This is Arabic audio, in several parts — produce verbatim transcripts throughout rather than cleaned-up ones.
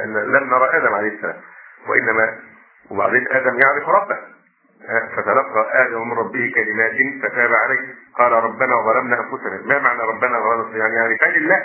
أن لم نرى آدم عليه السلام، وإنما وبعدين آدم يعرف ربه، فتلقى آدم من ربه كلمات فتاب عليه. قال ربنا ظلمنا أنفسنا. ما معنى ربنا ظلمنا؟ يعني يعني كان لله.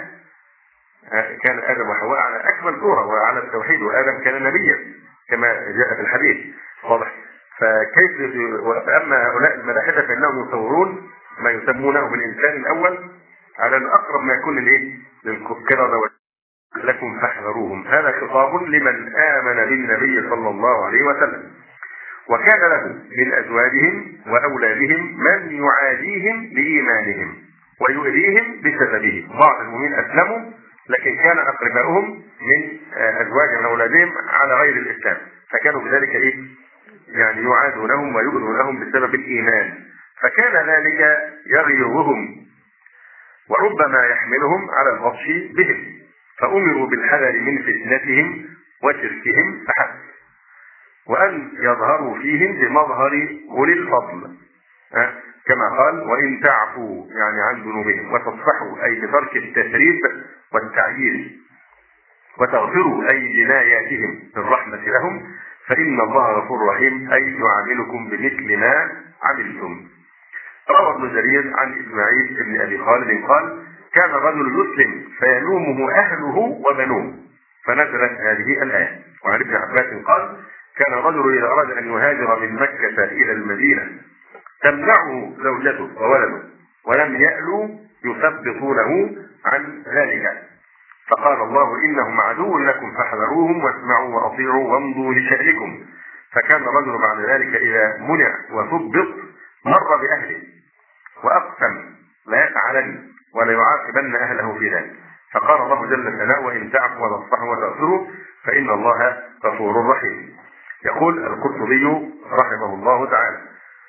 كان آدم وحواء على أكمل صورة وعلى التوحيد، وآدم كان نبيا كما جاء في الحديث واضح. فكيف وأما هؤلاء الملاحدة فإنهم يصورون ما يسمونه بالإنسان الأول على الأقرب ما يكون للإيه؟ للقردة لكم فاحذروهم. هذا خطاب لمن آمن بالنبي صلى الله عليه وسلم، وكان له من أزواجهم وأولادهم من يعاديهم بإيمانهم ويؤذيهم بسببه. بعض المؤمنين أسلموا لكن كان أقربائهم من أزواجهم وأولادهم على غير الإسلام، فكانوا بذلك إيه؟ يعني يعادونهم ويؤذونهم بسبب الإيمان، فكان ذلك يغيظهم وربما يحملهم على البطش بهم، فأمروا بالحذر من فتنتهم وشركهم فحسب، وأن يظهروا فيهم بمظهر أولي الفضل، أه؟ كما قال وإن تعفوا يعني عن ذنوبهم وتصفحوا أي بترك التسريب والتعيير وتغفروا أي جناياتهم بالرحمة لهم فإن الله غفور رحيم، أي يعاملكم بمثل ما عملتم. روى ابن جرير عن إسماعيل بن أبي خالد قال كان الرجل يسلم فيلومه أهله وبنوه فنزلت هذه الآية. وعن ابن عباس قال كان الرجل إذا أراد أن يهاجر من مكة إلى المدينة تمنعه زوجته وولده ولم يألوا يثبطونه عن ذلك، فقال الله إنهم عدو لكم فاحذروهم واسمعوا وأطيعوا وامضوا لشأنكم. فكان الرجل بعد ذلك إذا منع وثبط مر بأهله وأقسم لا يفعلن ولا يعاقبن أهله في ذلك، فقال الله جل ثناؤه وإن تعفوا وتصفحوا وتغفروا فإن الله غفور رحيم. يقول القرطبي رحمه الله تعالى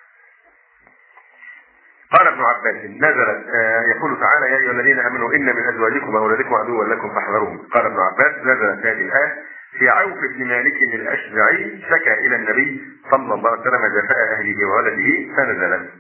قال ابن عباس نزلت آه يقول تعالى يا أيها الذين آمنوا إن من أزواجكم وأولادكم عدوا لكم فاحذروهم. قال ابن عباس نزلت هذه الآية في عوف بن مالك الأشجعي شكى إلى النبي صلى الله عليه وسلم جفاء أهله وولده فنزلت.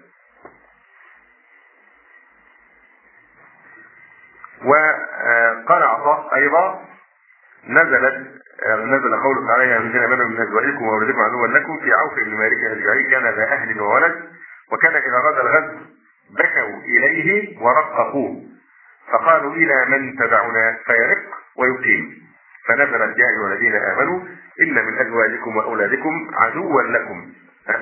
وقال عطاء أيضا نزلت نزل قوله تعالى يا الذين آمنوا من أزواجكم وأولادكم عدوا لكم في عوف بن مالك الأشجعي كان ذا أهل وولد وكان إذا أراد الغزو بكوا إليه ورققوه فقالوا إلى من تدعنا فيرق ويقيم، فنزلت يا أيها الذين آمنوا إن من أزواجكم وأولادكم عدوا لكم.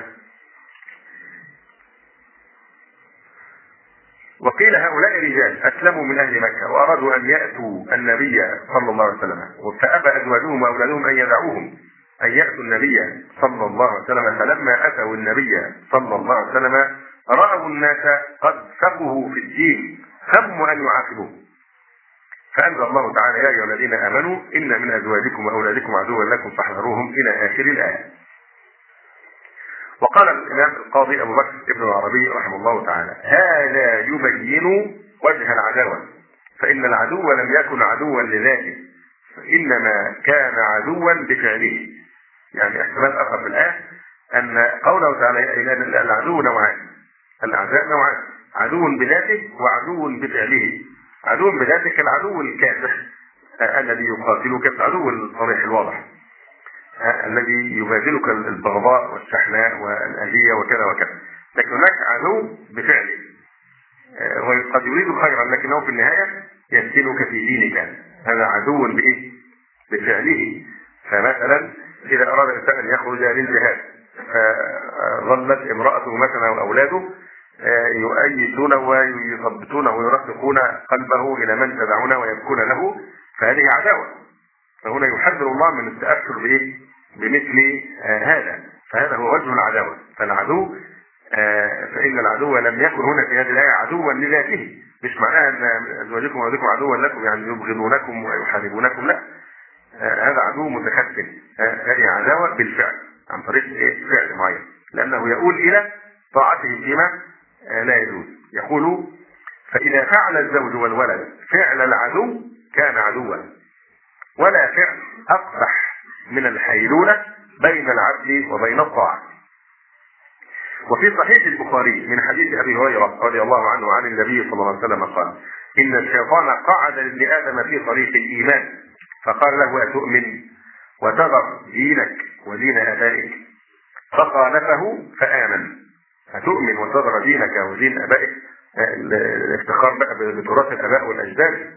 وقيل هؤلاء رجال أسلموا من أهل مكة وأرادوا أن يأتوا النبي صلى الله عليه وسلم فأبى أزواجهم وأولادهم أن يدعوهم أن يأتوا النبي صلى الله عليه وسلم، فلما أتوا النبي صلى الله عليه وسلم رأوا الناس قد فقهوا في الدين هموا أن يعاقبوه، فأنزل الله تعالى يا أيها الذين آمنوا إن من أزواجكم وأولادكم عدوا لكم فاحذروهم إلى آخر الآية. وقال الإمام القاضي أبو بكر ابن العربي رحمه الله تعالى هذا يبين وجه العداوة، فإن العدو لم يكن عدوا لذاته إنما كان عدوا بفعله. يعني احتمال آخر في الآية أن قوله تعالى إن العدو نوعان، الأعداء نوعان، عدو بذاته وعدو بفعله. عدو بذاته كالعدو الكافح الذي يقاتلك، العدو الصريح الواضح الذي يبادلك البغضاء والشحناء والأذية وكذا وكذا، لكن هناك عدو بفعله وقد يريد خيرا لكنه في النهاية يفتنك في دينك، هذا عدو بإيه؟ بفعله. فمثلا إذا أراد الإنسان أن يخرج للجهاد فظلت امرأته مثلا وأولاده يؤيدون ويثبتونه ويرفقون قلبه إلى من تدعون ويبكون له، فهذه عداوة. فهنا يحذر الله من التأثر بإيه؟ بمثل آه هذا، فهذا هو وجه العداوة. فالعدو آه فإن العدو لم يكن هنا في هذه الآية عدوا لذاته، مش معناها أن أزواجكم وأولادكم عدوا لكم يعني يبغضونكم ويحاربونكم، لا، آه هذا عدو متخفل. آه هذه عداوة بالفعل عن طريق إيه؟ فعل معين، لأنه يقول إلى طاعته فيما آه لا يجوز. يقول فإذا فعل الزوج والولد فعل العدو كان عدوا، ولا فعل أقبح من الحيلولة بين العبد وبين الطاعة. وفي صحيح البخاري من حديث أبي هريرة رضي الله عنه عن النبي صلى الله عليه وسلم قال إن الشيطان قعد لآدم في طريق الإيمان فقال له أتؤمن وتذر دينك ودين آبائك فخالفه فآمن. هتؤمن وتذر دينك ودين آبائك، الافتخار بقى بتراث الآباء والأجداد،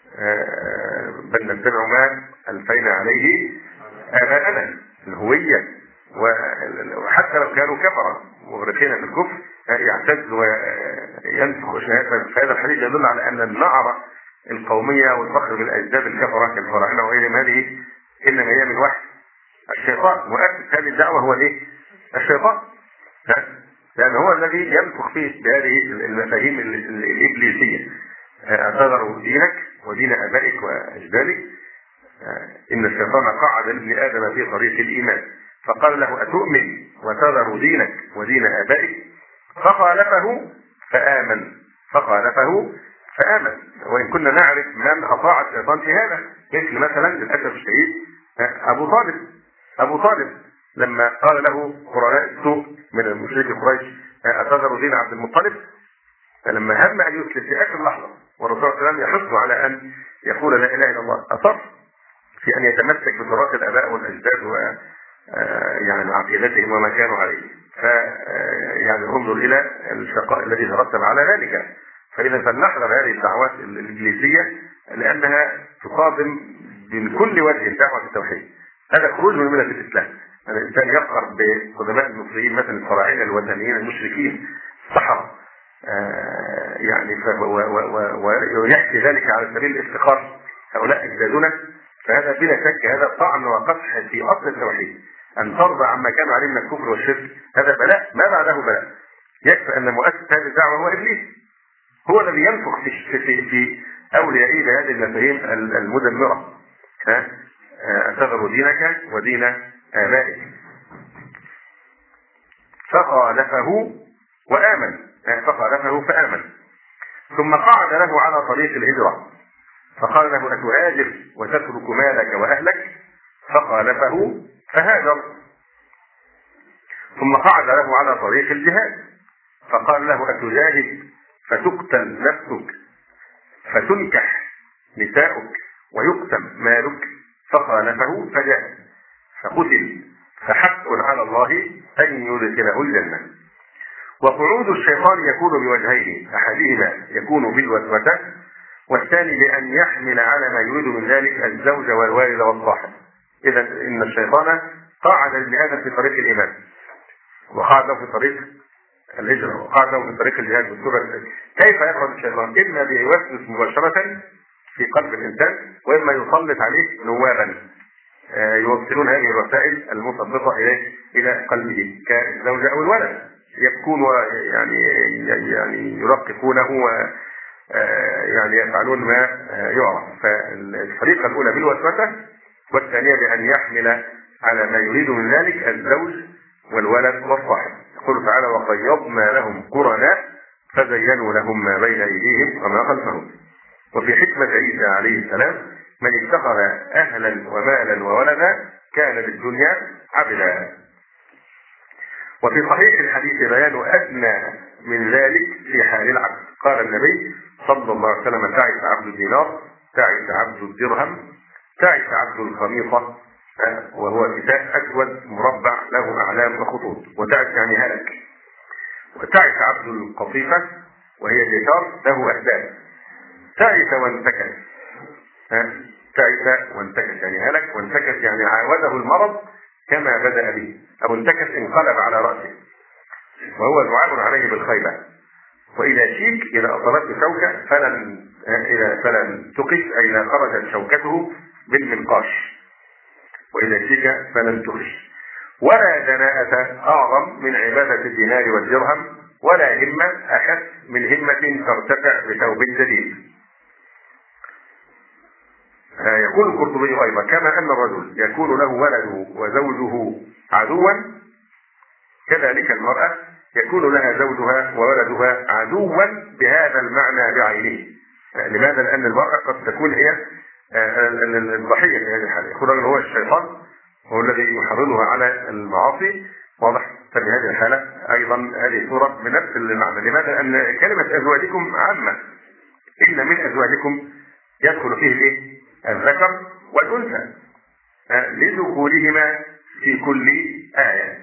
بل نتبع ما ألفينا عليه آباءنا، الهوية. وحتى لو كانوا كفرة مغرقين في الكفر يعتز وينفخ شهادة. فهذا الحديث يدل على أن النعرة القومية والفخر بالأجداد الكفرة كالفراعنة وغيرهم هذه إنما هي من وحي الشيطان. مؤسس هذه الدعوة هو الايه؟ الشيطان، لأن هو الذي ينفخ فيه بهذه المفاهيم الإبليسية. أتذر دينك ودين آبائك وأجدادك. إن الشيطان قعد لابن آدم في طريق الإيمان فقال له أتؤمن وتذر دينك ودين آبائك فخالفه فآمن. فخالفه فآمن. وإن كنا نعرف من أطاع الشيطان في هذا، مثل مثلا للأسف الشديد أبو طالب. أبو طالب لما قال له قرناء السوء من المشرك قريش أتذر دين عبد المطلب، فلما هم أن يسلم في آخر لحظة والرسول صلى الله عليه وسلم يحث على أن يقول لا إله إلا الله، أصر في أن يتمسك بتراث الآباء والأجداد و يعني عقيدتهم وما كانوا عليه. ف يعني انظر إلى الشقاء الذي ترتب على ذلك. فإذا فلنحذر هذه الدعوات الإبليسية لأنها تصادم من كل وجه دعوة التوحيد. هذا خروج من ملة الإسلام. الإنسان يفخر بقدماء المصريين مثل الفراعنة الوثنيين المشركين السحرة، آه يعني ويحكي ذلك على سبيل الافتخار هؤلاء أجدادنا. فهذا بلا شك هذا طعن وقصح في أصل التوحيد. أن ترضى عما كانوا عليه من الكفر والشرك هذا بلاء ما بعده بلاء. يكفي أن مؤسس هذه الدعوة هو إبليس، هو الذي ينفخ في في, في أوليائه بهذه المفاهيم المدمرة. ها أتذر دينك ودين آبائك فخالفه وآمن. فخالفه فآمن. ثم قعد له على طريق الهجرة فقال له أتهاجر وتترك مالك وأهلك؟ فخالفه فهاجر. ثم قعد له على طريق الجهاد فقال له أتجاهد فتقتل نفسك فتنكح نساؤك ويقسم مالك؟ فخالفه فجاهد فقتل. فحق على الله أن يدخله الجنة. وقعود الشيطان يكون بوجهين، أحدهما يكون بالوسوسة والثاني بأن يحمل على ما يريد من ذلك الزوج والوالد والصاحب. إذا إن الشيطان قاعد لابن آدم في طريق الإيمان وقاعد له في طريق الهجرة وقاعد له في طريق الجهاد والسورة. كيف يخرج الشيطان؟ إما بيوسوس مباشرة في قلب الإنسان وإما يسلط عليه نوابا يوصلون هذه الرسائل المثبطة إليه إلى قلبه كالزوجة أو الولد، يبكون ويعني يعني يرققونه ويعني يفعلون ما يعرف. فالطريقة الأولى بالوسوسة والثانية بأن يحمل على ما يريد من ذلك الزوج والولد والصاحب. يقول تعالى وقيضنا لهم قرناء فزينوا لهم ما بين أيديهم وما خلفهم. وفي حكمة عيسى عليه السلام من اتخذ أهلا ومالا وولدا كان بالدنيا عبدا. وفي صحيح الحديث بيان أدنى من ذلك في حال العبد. قال النبي صلى الله عليه وسلم تعس عبد الدينار، تعس عبد الدرهم، تعس عبد الخميصة، وهو كتاب أسود مربع له أعلام وخطوط. وتعس يعني هلك. وتعس عبد القطيفة وهي اليسار له أهداف. تعس وانتكس. تعس وانتكس يعني هلك، وانتكس يعني عاوده المرض كما بدأ به، أو انتكس انقلب على رأسه، وهو دعاء عليه بالخيبة. وإذا شيك إذا أصابته شوكة فلن إذا فلن تقش، أي إذا خرجت شوكته بالمنقاش. وإذا شيك فلن تقش. ولا دناءة أعظم من عبادة الدينار والدرهم، ولا همة أخف من همة ترتفع بثوب جديد. يقول القرطبي أيضا كما أن الرجل يكون له ولده وزوجه عدوا، كذلك المرأة يكون لها زوجها وولدها عدوا بهذا المعنى بعينه. لماذا؟ لأن المرأة قد تكون هي الضحية في هذه الحالة. يقول هو الشيطان هو الذي يحرضها على المعاصي. واضح؟ ففي هذه الحالة أيضا هذه صورة من نفس المعنى. لماذا؟ لأن كلمة أزواجكم عامة. إن من أزواجكم يدخل فيه الإيه؟ الذكر والأنثى. لدخولهما في كل آية.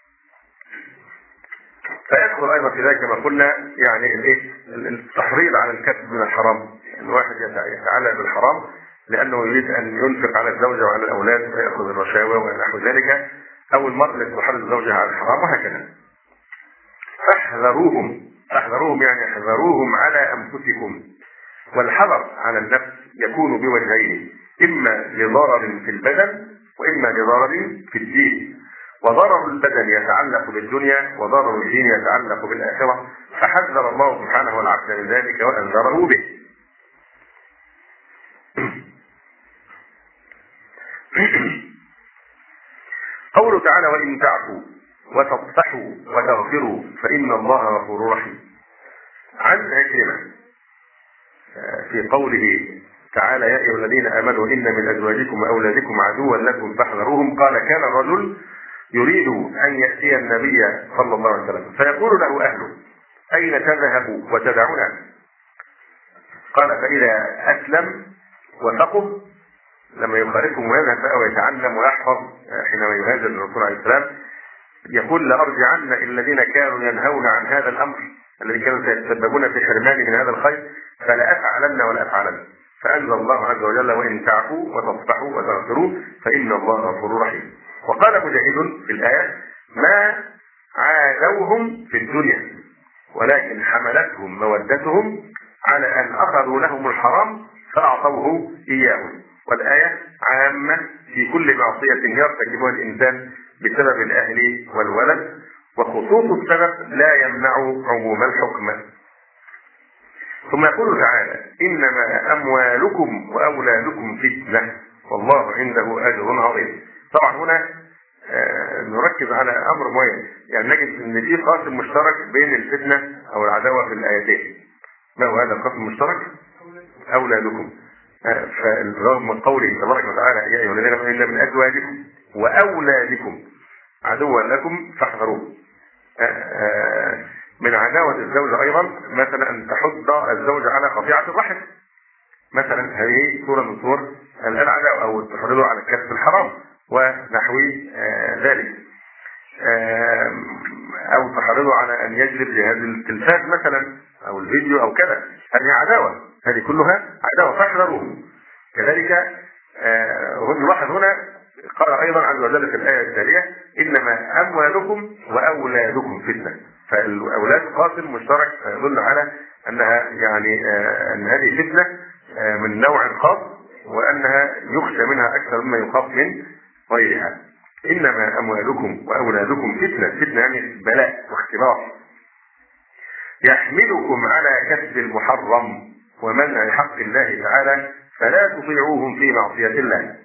فيدخل أيضا في ذلك كما قلنا يعني التحريض على الكسب من الحرام، الواحد يتعلق بالحرام لأنه يريد أن ينفق على الزوجة وعلى الأولاد فيأخذ الرشاوى ونحو ذلك، أو المرأة التي تحرض زوجها على الحرام وهكذا. فاحذروهم، فاحذروهم يعني احذروهم على أنفسكم. والحذر على النفس يكون بوجهين، إما لضرر في البدن وإما لضرر في الدين. وضرر البدن يتعلق بالدنيا وضرر الدين يتعلق بالآخرة، فحذر الله سبحانه العبد من ذلك وأنذره به. قوله تعالى وإن تعفوا وتصفحوا وتغفروا فإن الله غفور رحيم. عن عكرمة في قوله تعالى يا أيها الذين آمنوا إن من أزواجكم وأولادكم عدوا لكم فاحذروهم، قال كان الرجل يريد أن يأتي النبي صلى الله عليه وسلم فيقول له أهله أين تذهب وتدعنا؟ قال فإذا أسلم وثقب لما يخالفهم ويذهب بقى ويتعلم ويحفظ حينما يهاجر الرسول عليه السلام يقول لأرجعن الذين كانوا ينهون عن هذا الأمر الذي كانوا سيتسببون في حرماني من هذا الخير فلأفعلن ولا أفعلن. فأنزل الله عز وجل وإن تعفوا وتصفحوا وتغفروا فإن الله غفور رحيم. وقال مجاهد في الآية ما عادوهم في الدنيا ولكن حملتهم مودتهم على أن أخذوا لهم الحرام فأعطوه إياهم. والآية عامة في كل معصية يرتكبها الإنسان بسبب الأهل والولد، وخصوص السبب لا يمنع عموم الحكم. ثم يقول تعالى إنما أموالكم وأولادكم فتنة والله عنده أجر عظيم. طبعا هنا آه نركز على أمر معين، يعني نجد أن في قاسم مشترك بين الفتنة أو العداوة في الآيتين. ما هو هذا القاسم المشترك؟ أولادكم. آه فرغم من قوله تبارك وتعالى يا أيها الذين آمنوا إن من أزواجكم وأولادكم عدوا لكم فاحذروه. آه آه من عداوة الزوجة أيضا مثلا أن تحض الزوج على قطيعة الرحم، مثلا هذه صورة من صور العداوة، أو تحرضه على كسب الحرام ونحو آه ذلك، آه أو تحرضه على أن يجلب جهاز التلفاز مثلا أو الفيديو أو كذا، هذه عداوة، هذه كلها عداوة فاحذروه. كذلك آه نلاحظ هنا قال أيضا عز وجل في الآية التالية إنما أموالكم وأولادكم فتنة. فالأولاد قاسم مشترك يدل على أنها يعني آه أن هذه فتنة آه من نوع خاص، وأنها يخشى منها أكثر مما يخاف من غيرها. إنما أموالكم وأولادكم فتنة، فتنة يعني بلاء واختبار يحملكم على كسب المحرم ومنع حق الله تعالى فلا تطيعوهم في معصية الله.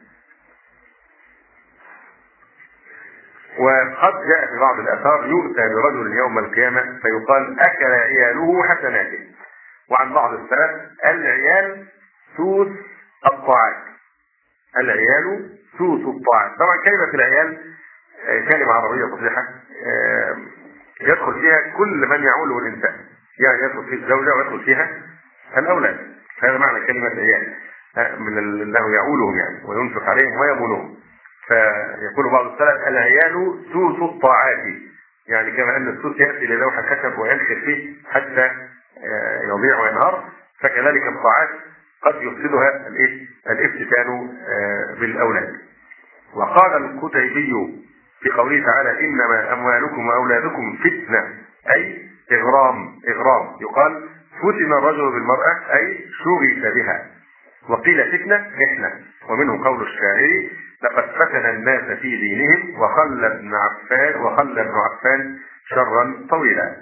وقد جاء في بعض الآثار يؤتى برجل يوم القيامة فيقال أكل عياله حسناته. وعن بعض السلف العيال سوس الطاعات، العيال سوس الطاعات. طبعا كلمة العيال كلمة عربية فصيحة يدخل فيها كل من يعوله الإنسان، يعني يدخل فيها الزوجة ويدخل فيها الأولاد. هذا معنى كلمة العيال، من أنه يعولهم يعني وينفق عليهم ويمونهم. فيقول بعض السلف العيال سوس الطاعات، يعني كما أن السوس يأتي للوح الخشب وينخر فيه حتى يضيع وينهار، فكذلك الطاعات قد يفسدها الافتتان بالأولاد. وقال القتيبي في قوله تعالى إنما أموالكم وأولادكم فتنة أي إغرام، إغرام يقال فتن الرجل بالمرأة أي شغل بها. وقيل فتنة محنة. ومنه قول الشاعر لقد فتن الناس في دينهم وخلى ابن عفان وخلى ابن عفان شرا طويلا.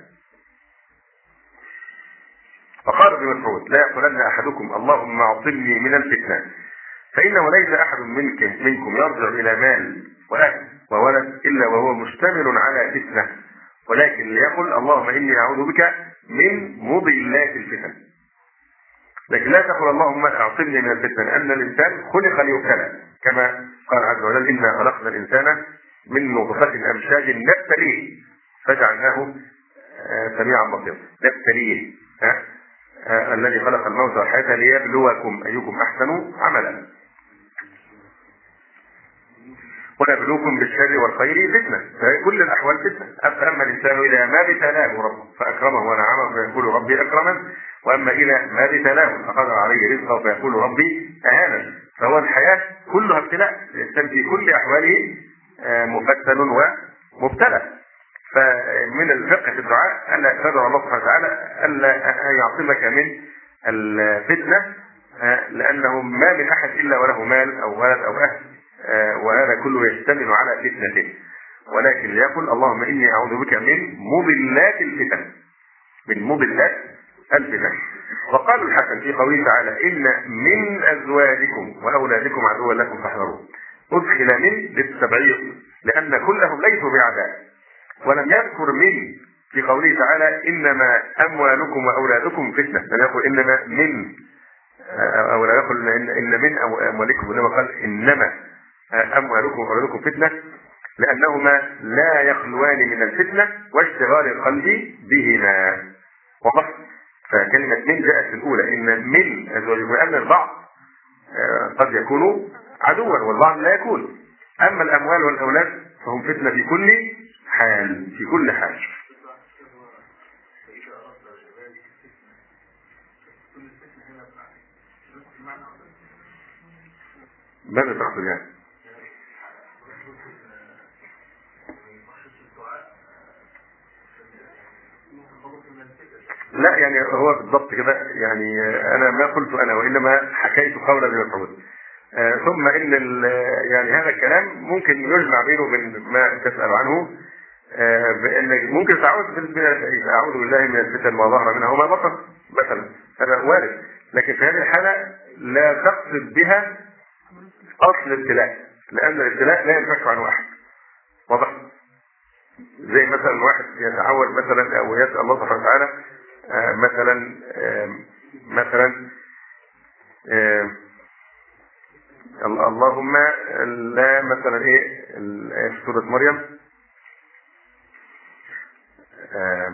وقال ابن مسعود لا يقولن أحدكم اللهم اعصمني من الفتنة، فإنه ليس أحد منك منكم يرجع إلى مال وأهل وولد إلا وهو مشتمل على فتنة، ولكن ليقل اللهم إني أعوذ بك من مضلات الفتن. لكن لا تقول اللهم اعصمني من الفتن، لأن الإنسان خلق ليبتلى، كما قال عز وجل إنا خلقنا الإنسان من نطفة أمشاج نبتليه فجعلناه سميعا بصيرا. نبتليه الذي خلق الموت والحياة ليبلوكم أيكم أحسن عملا. ونبلوكم بالشر والخير فتنة، فهي كل الأحوال فتنة. أما الإنسان إذا ما ابتلاه ربه فأكرمه ونعمه فيقول ربي أكرمن، وأما إذا ما ابتلاه فقدر عليه رزقه فيقول ربي أهانن. فهو الحياة كلها ابتلاء، الإنسان في كل أحواله مفتن ومبتلى. فمن الفقه في الدعاء ألا تدعو الله سبحانه وتعالى ألا يعصمك من الفتنة، لأنه ما من أحد إلا وله مال أو ولد أو أهل، وهذا كله يشتمل على فتنته. ولكن ليقل اللهم إني أعوذ بك من مضلات الفتن، من مضلات الفتن. وقال الحسن في قوله تعالى إن من أزواجكم وأولادكم عدوا لكم فاحذروه، أدخل من للتبعيض لأن كلهم ليسوا بعداء، ولم يذكر من في قوله تعالى إنما أموالكم وأولادكم فتنة، لم يقل إنما من، أو لا يقل إن من أموالكم، إنما قال إنما أموالكم وأولادكم فتنة، لأنهما لا يخلوان من الفتنة واشتغال القلب بهما. وضح. فكلمة من جاءت في الأولى إن من أزواجكم، لأن البعض قد يكون عدوا والبعض لا يكون. أما الأموال والأولاد فهم فتنة في كل حال، في كل حال. ماذا تقصد يعني؟ لا يعني هو بالضبط كده، يعني انا ما قلت انا وانما حكيت قول ابن مسعود. آه ثم ان يعني هذا الكلام ممكن يجمع بينه وبين ما تسأل عنه، آه بان ممكن تعود اعوذ بالله من الفتن ما ظهر منها وما بطن مثلا، هذا وارد. لكن في هذه الحالة لا تقصد بها اصل الابتلاء، لان الابتلاء لا ينفك عنه احد. واضح؟ زي مثلا واحد يتعود مثلا او يسأل الله سبحانه وتعالى آه مثلا آه مثلا آه اللهم لا مثلا ايه في سورة مريم آه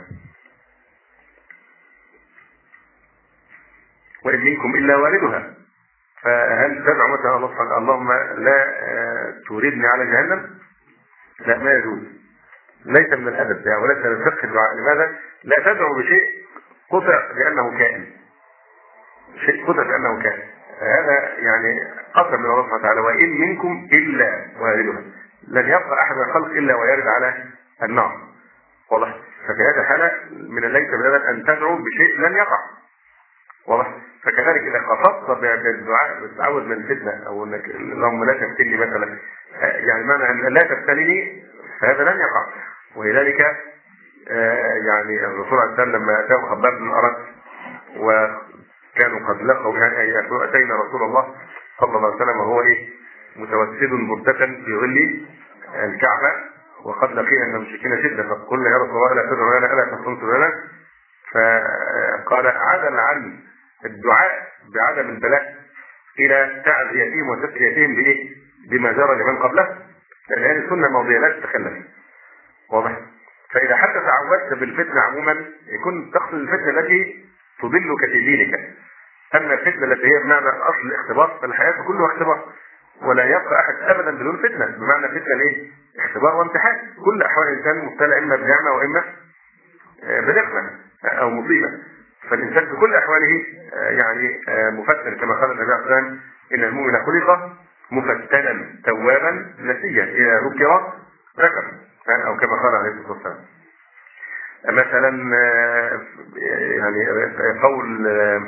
وإن منكم إلا واردها، فهل تدعو مثلا الله سبحانه اللهم لا آه توردني على جهنم؟ لا، ما يجوز، ليس من الأدب يعني، وليس من فقه الدعاء. لماذا؟ لا تدعو بشيء قطع لأنه كائن، شيء قطع لأنه كائن، هذا يعني قسم من الله سبحانه وتعالى وإن منكم إلا واردها، لن يبقى أحد من الخلق إلا ويرد على النار. واضح؟ ففي هذه الحالة من ليس من الأدب أن تدعو بشيء لن يقع. واضح؟ فكذلك إذا قصدت بالدعاء بالتعوذ من الفتنة أو أنك اللهم لا تفتني مثلا، يعني معنى أن لا تفتني فهذا لن يقع. ولذلك آه يعني الرسول عليه السلام لما أتاه خباب بن الأرت وكانوا قد لقوا يعني أتينا رسول الله صلى الله عليه وسلم وهو إيه متوسد مرتفا في ظل الكعبة وقد لقينا من المشركين شدة، فقلنا يا رسول الله لا تدعو لنا ألا تنصر لنا، فقال عدل عن الدعاء بعدم البلاء إلى تعزيتهم وتسليتهم بإيه؟ بما جرى لمن قبله، لأن هذه سنة ماضية لا تتخلف. واضح؟ فإذا حتى تعودت بالفتنة عموما يكون تقصد الفتنة التي تضلك في دينك. أما الفتنة التي هي بمعنى أصل الاختبار، فالحياة كلها اختبار، ولا يبقى أحد أبدا بدون فتنة. بمعنى فتنة إيه؟ اختبار وامتحان. كل أحوال الإنسان مبتلى إما بنعمة وإما بنقمة أو مصيبة. فالإنسان في كل أحواله يعني مفتن، كما قال النبي عليه الصلاة والسلام إن المؤمن خلق مفتنا توابا نسيا إذا ذكر ذكر، أو كما قال عليه الصلاة والسلام. مثلا يعني قول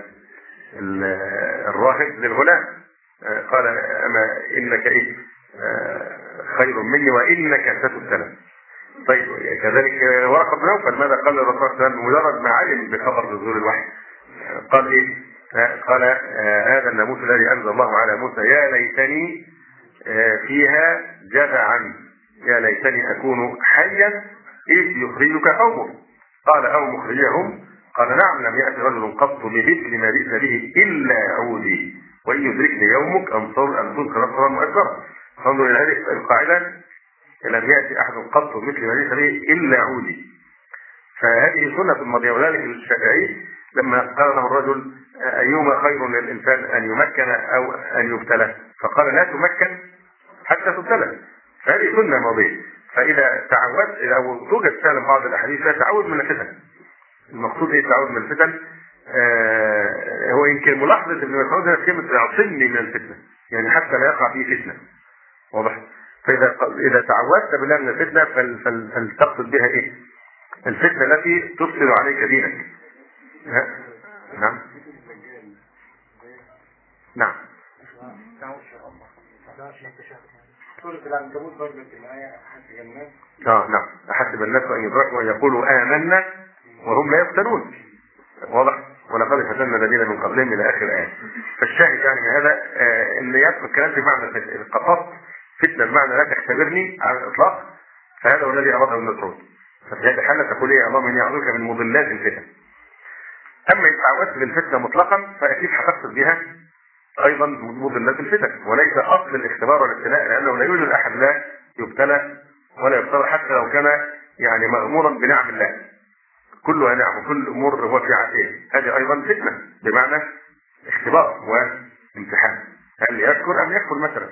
الراهب للغلام قال أما إنك إيه خير مني وإنك ستبتلى. طيب كذلك ورقة بن نوفل ماذا قال الرسول صلى الله عليه وسلم مجرد ما علم بخبر نزول الوحي؟ قال إيه؟ قال هذا الناموس الذي أنزل الله على موسى يا ليتني فيها جذعا، يا ليتني أكون حيا إذ يخرجك قومك. قال أو مخرجهم؟ قال نعم لم يأتي رجل قط بمثل ما جئت به إلا عودي وإن يدركني يومك أنصر أن تنكر نصرا مؤثرا. فانظر إلى هذه القاعدة، لم يأتي أحد قط مثل ما جئت به إلا عودي. فهذه سنة الماضية. وذلك الشافعي لما قال له الرجل أيهما خير للإنسان أن يمكن أو أن يبتلى؟ فقال لا تمكن حتى تبتلى. هذه سنة ماضية. فإذا تعودت أو توجد فعلا بعض الأحاديث فيها تعود من الفتن. المقصود إيه التعود من الفتن؟ آه هو يمكن ملاحظة ابن مسعود هنا كلمة يعصمني من الفتنة، يعني حتى لا يقع فيه فتنة. واضح؟ فإذا إذا تعودت بالله من الفتنة فل فل فلتقصد بها إيه؟ الفتنة التي تفسد عليك دينك. نعم. نعم. سورة العنكبوت برضه في الآية أحسب الناس اه نعم أحسب الناس أن يدركوا وأن يقولوا آمنا وهم لا يفتنون. واضح؟ ولقد فتنا الذين من قبلهم إلى آخر الآية. فالشاهد يعني من هذا آه إن يدخل الكلام في معنى قصدت فتنة بمعنى لا تختبرني على الإطلاق، فهذا هو الذي أراده ابن مسعود. ففي هذه الحالة تقول إيه اللهم إني أعوذ بك من مضلات الفتن. أما إن تعودت بالفتنة مطلقا فأكيد هتقصد بها أيضا مضلات الفتن، وليس أصل الاختبار والابتلاء، لأنه لا يوجد أحد لا يبتلى ولا يبتلى حتى لو كان يعني مأمورا بنعم الله. كلها نعم وكل أمور هو في عافية، هذه أيضا فتنة بمعنى اختبار وامتحان، هل يذكر أم يكفر مثلا.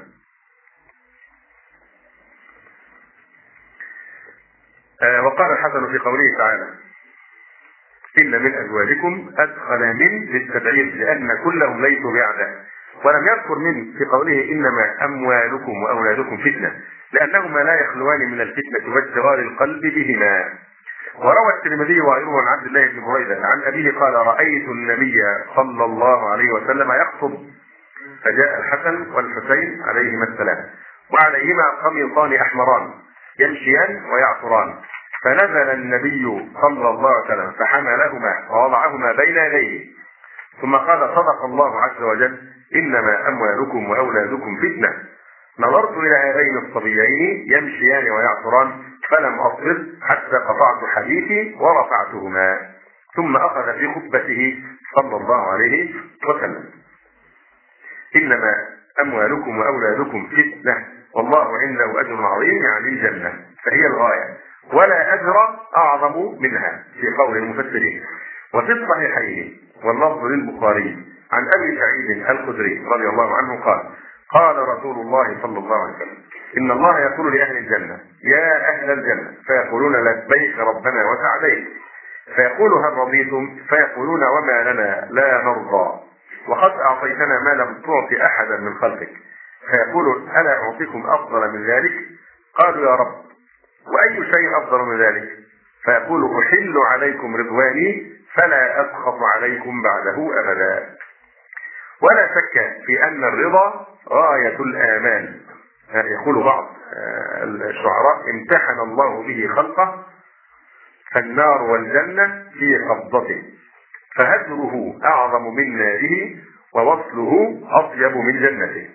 آه وقال الحسن في قوله تعالى إن من أزواجكم أدخل من للتبعير لأن كلهم ليسوا بأعداء، ولم يذكر من في قوله إنما أموالكم وأولادكم فتنة لأنهما لا يخلوان من الفتنة واشتغال القلب بهما. وروى الترمذي وغيره عن عبد الله بن بريدة عن أبيه قال رأيت النبي صلى الله عليه وسلم يخطب فجاء الحسن والحسين عليهما السلام وعليهما قميصان أحمران يمشيان ويعصران، فنزل النبي صلى الله عليه وسلم فحملهما ووضعهما بين يديه ثم قال صدق الله عز وجل إنما أموالكم وأولادكم فتنة. نظرت إلى هذين الصبيين يمشيان ويعصران فلم أصبر حتى قطعت حديثي ورفعتهما، ثم أخذ في خطبته صلى الله عليه وسلم إنما أموالكم وأولادكم فتنة والله عنده أجر عظيم، يعني الجنة، فهي الغاية ولا أجر أعظم منها في قول المفسرين. وفي الصحيحين واللفظ للبخاري عن أبي سعيد الخدري رضي الله عنه قال قال رسول الله صلى الله عليه وسلم إن الله يقول لأهل الجنة يا أهل الجنة فيقولون لبيك ربنا وسعديك، فيقول هل رضيتم فيقولون وما لنا لا نرضى وقد أعطيتنا ما لم تعطي أحدا من خلقك، فيقول ألا أعطيكم أفضل من ذلك؟ قالوا يا رب وأي شيء أفضل من ذلك؟ فيقول أحل عليكم رضواني فلا أسخط عليكم بعده أبدا. ولا شك في أن الرضا غاية الآمال. يقول بعض الشعراء امتحن الله به خلقه فالنار والجنة في قبضته فهجره أعظم من ناره ووصله أطيب من جنته.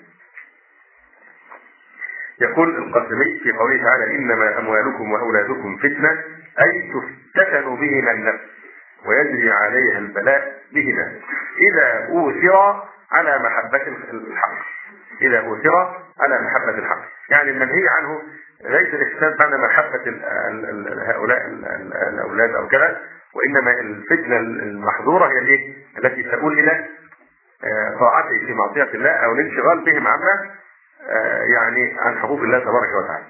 يقول القاسمي في قوله تعالى إنما أموالكم وأولادكم فتنة أي تفتتن بهما النفس ويجري عليها البلاء بهما إذا أوثر على محبة الحق، إذا أوثر على محبة الحق، يعني المنهي عنه ليس الإحسان معنى محبة هؤلاء الأولاد أو كذا، وإنما الفتنة المحظورة هي التي تؤول إلى طاعته في معصية الله أو الانشغال بهم عما يعني عن حقوق الله تبارك وتعالى.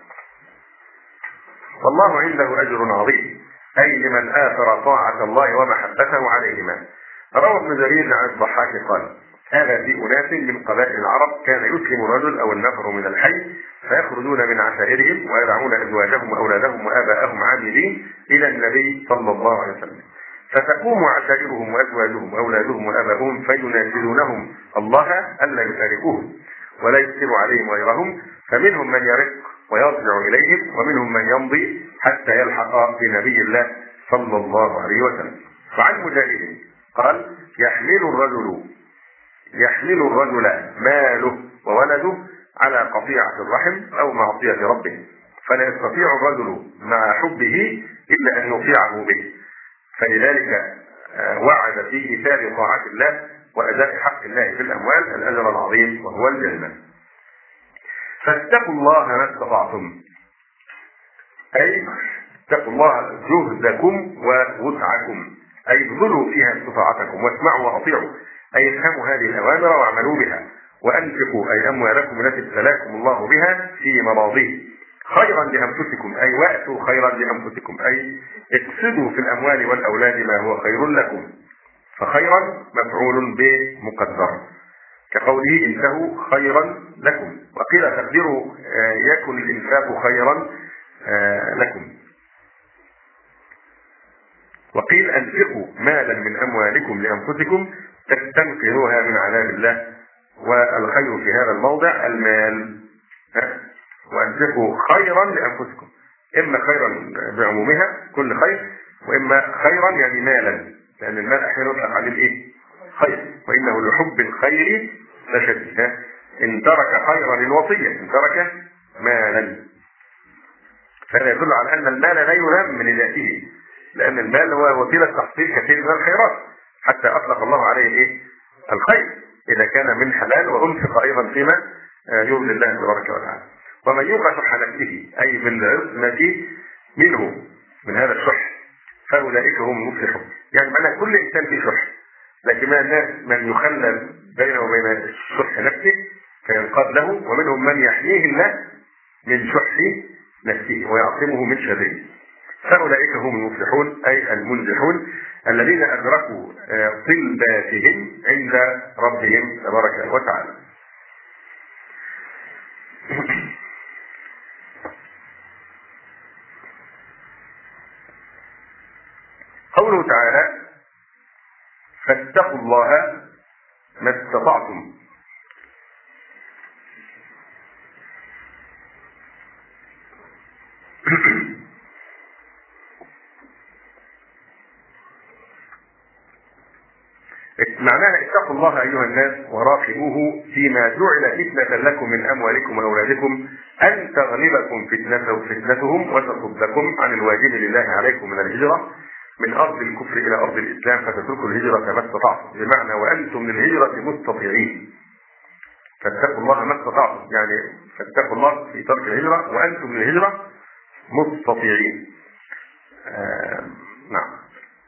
والله عنده أجر عظيم أي لمن آثر طاعة الله ومحبته عليهما. روى ابن جرير عن الضحاك قال هذا في أناس من قبائل العرب كان يسلم الرجل أو النفر من الحي فيخرجون من عشائرهم ويدعون أزواجهم وأولادهم وآباءهم عاملين إلى النبي صلى الله عليه وسلم، فتقوم عشائرهم وأزواجهم وأولادهم وآباءهم فيناشدونهم الله ألا يشاركوهم ولا يسر عليهم غيرهم، فمنهم من يرق ويرجع إليهم ومنهم من يمضي حتى يلحق بنبي الله صلى الله عليه وسلم. وعن مجاهد قال يحمل الرجل يحمل الرجل ماله وولده على قطيعة الرحم أو معصية ربه، فلا يستطيع الرجل مع حبه إلا أن يطيعه به، فلذلك وعد في إيثار طاعة الله وأداء حق الله في الأموال الأجر العظيم وهو الجنة. فاتقوا الله ما استطعتم، أي اتقوا الله جهدكم ووسعكم، أي ابذلوا فيها استطاعتكم واسمعوا وأطيعوا، أي افهموا هذه الأوامر واعملوا بها، وأنفقوا أي أموالكم التي ابتلاكم الله بها في مراضيه، خيرا لأنفسكم أي وأتوا خيرا لأنفسكم أي اقصدوا في الأموال والأولاد ما هو خير لكم. فخيرا مفعول به مقدر كقوله انتهوا خيرا لكم. وقيل تقديره يكن الإنفاق خيرا لكم. وقيل أنفقوا مالا من أموالكم لأنفسكم تستنقذوها من عذاب الله. والخير في هذا الموضع المال. وأنفقوا خيرا لأنفسكم، إما خيرا بعمومها كل خير، وإما خيرا يعني مالا، لأن المال أحيانا يطلق عليه الإيه؟ خير، وإنه لحب الخير لشديد. إن ترك خيرا للوصية، إن ترك مالا، فهذا يدل على أن المال لا يهم لذاته، لأن المال هو وسيلة تحصيل كثير من الخيرات، حتى أطلق الله عليه الإيه؟ الخير إذا كان من حلال، وأنفق أيضا فيما يرضي الله تبارك وتعالى. ومن يوق شح نفسه أي بالعصمة منه من هذا الشح فأولئك هم المفلحون. يعني معنى كل إنسان فيه شح، لكن من يخلل بينه وبين الشح نفسه فينقاد له، ومنهم من يحميه الله من شح نفسه ويعصمه من شره. فأولئك هم المفلحون أي المنجحون الذين أدركوا طلباتهم عند ربهم تبارك وتعالى. قوله تعالى فاتقوا الله ما استطعتم. معناها اتقوا الله أيها الناس وراقبوه فيما جعل فتنة لكم من أموالكم وأولادكم أن تغلبكم فتنته فتنتهم وتصدكم عن الواجب لله عليكم من الهجرة من أرض الكفر إلى أرض الإسلام فتتركوا الهجرة ما استطعتم، بمعنى وأنتم للهجرة مستطيعين. فاتقوا الله ما استطعتم، يعني فاتقوا الله في ترك الهجرة وأنتم للهجرة مستطيعين. آه نعم.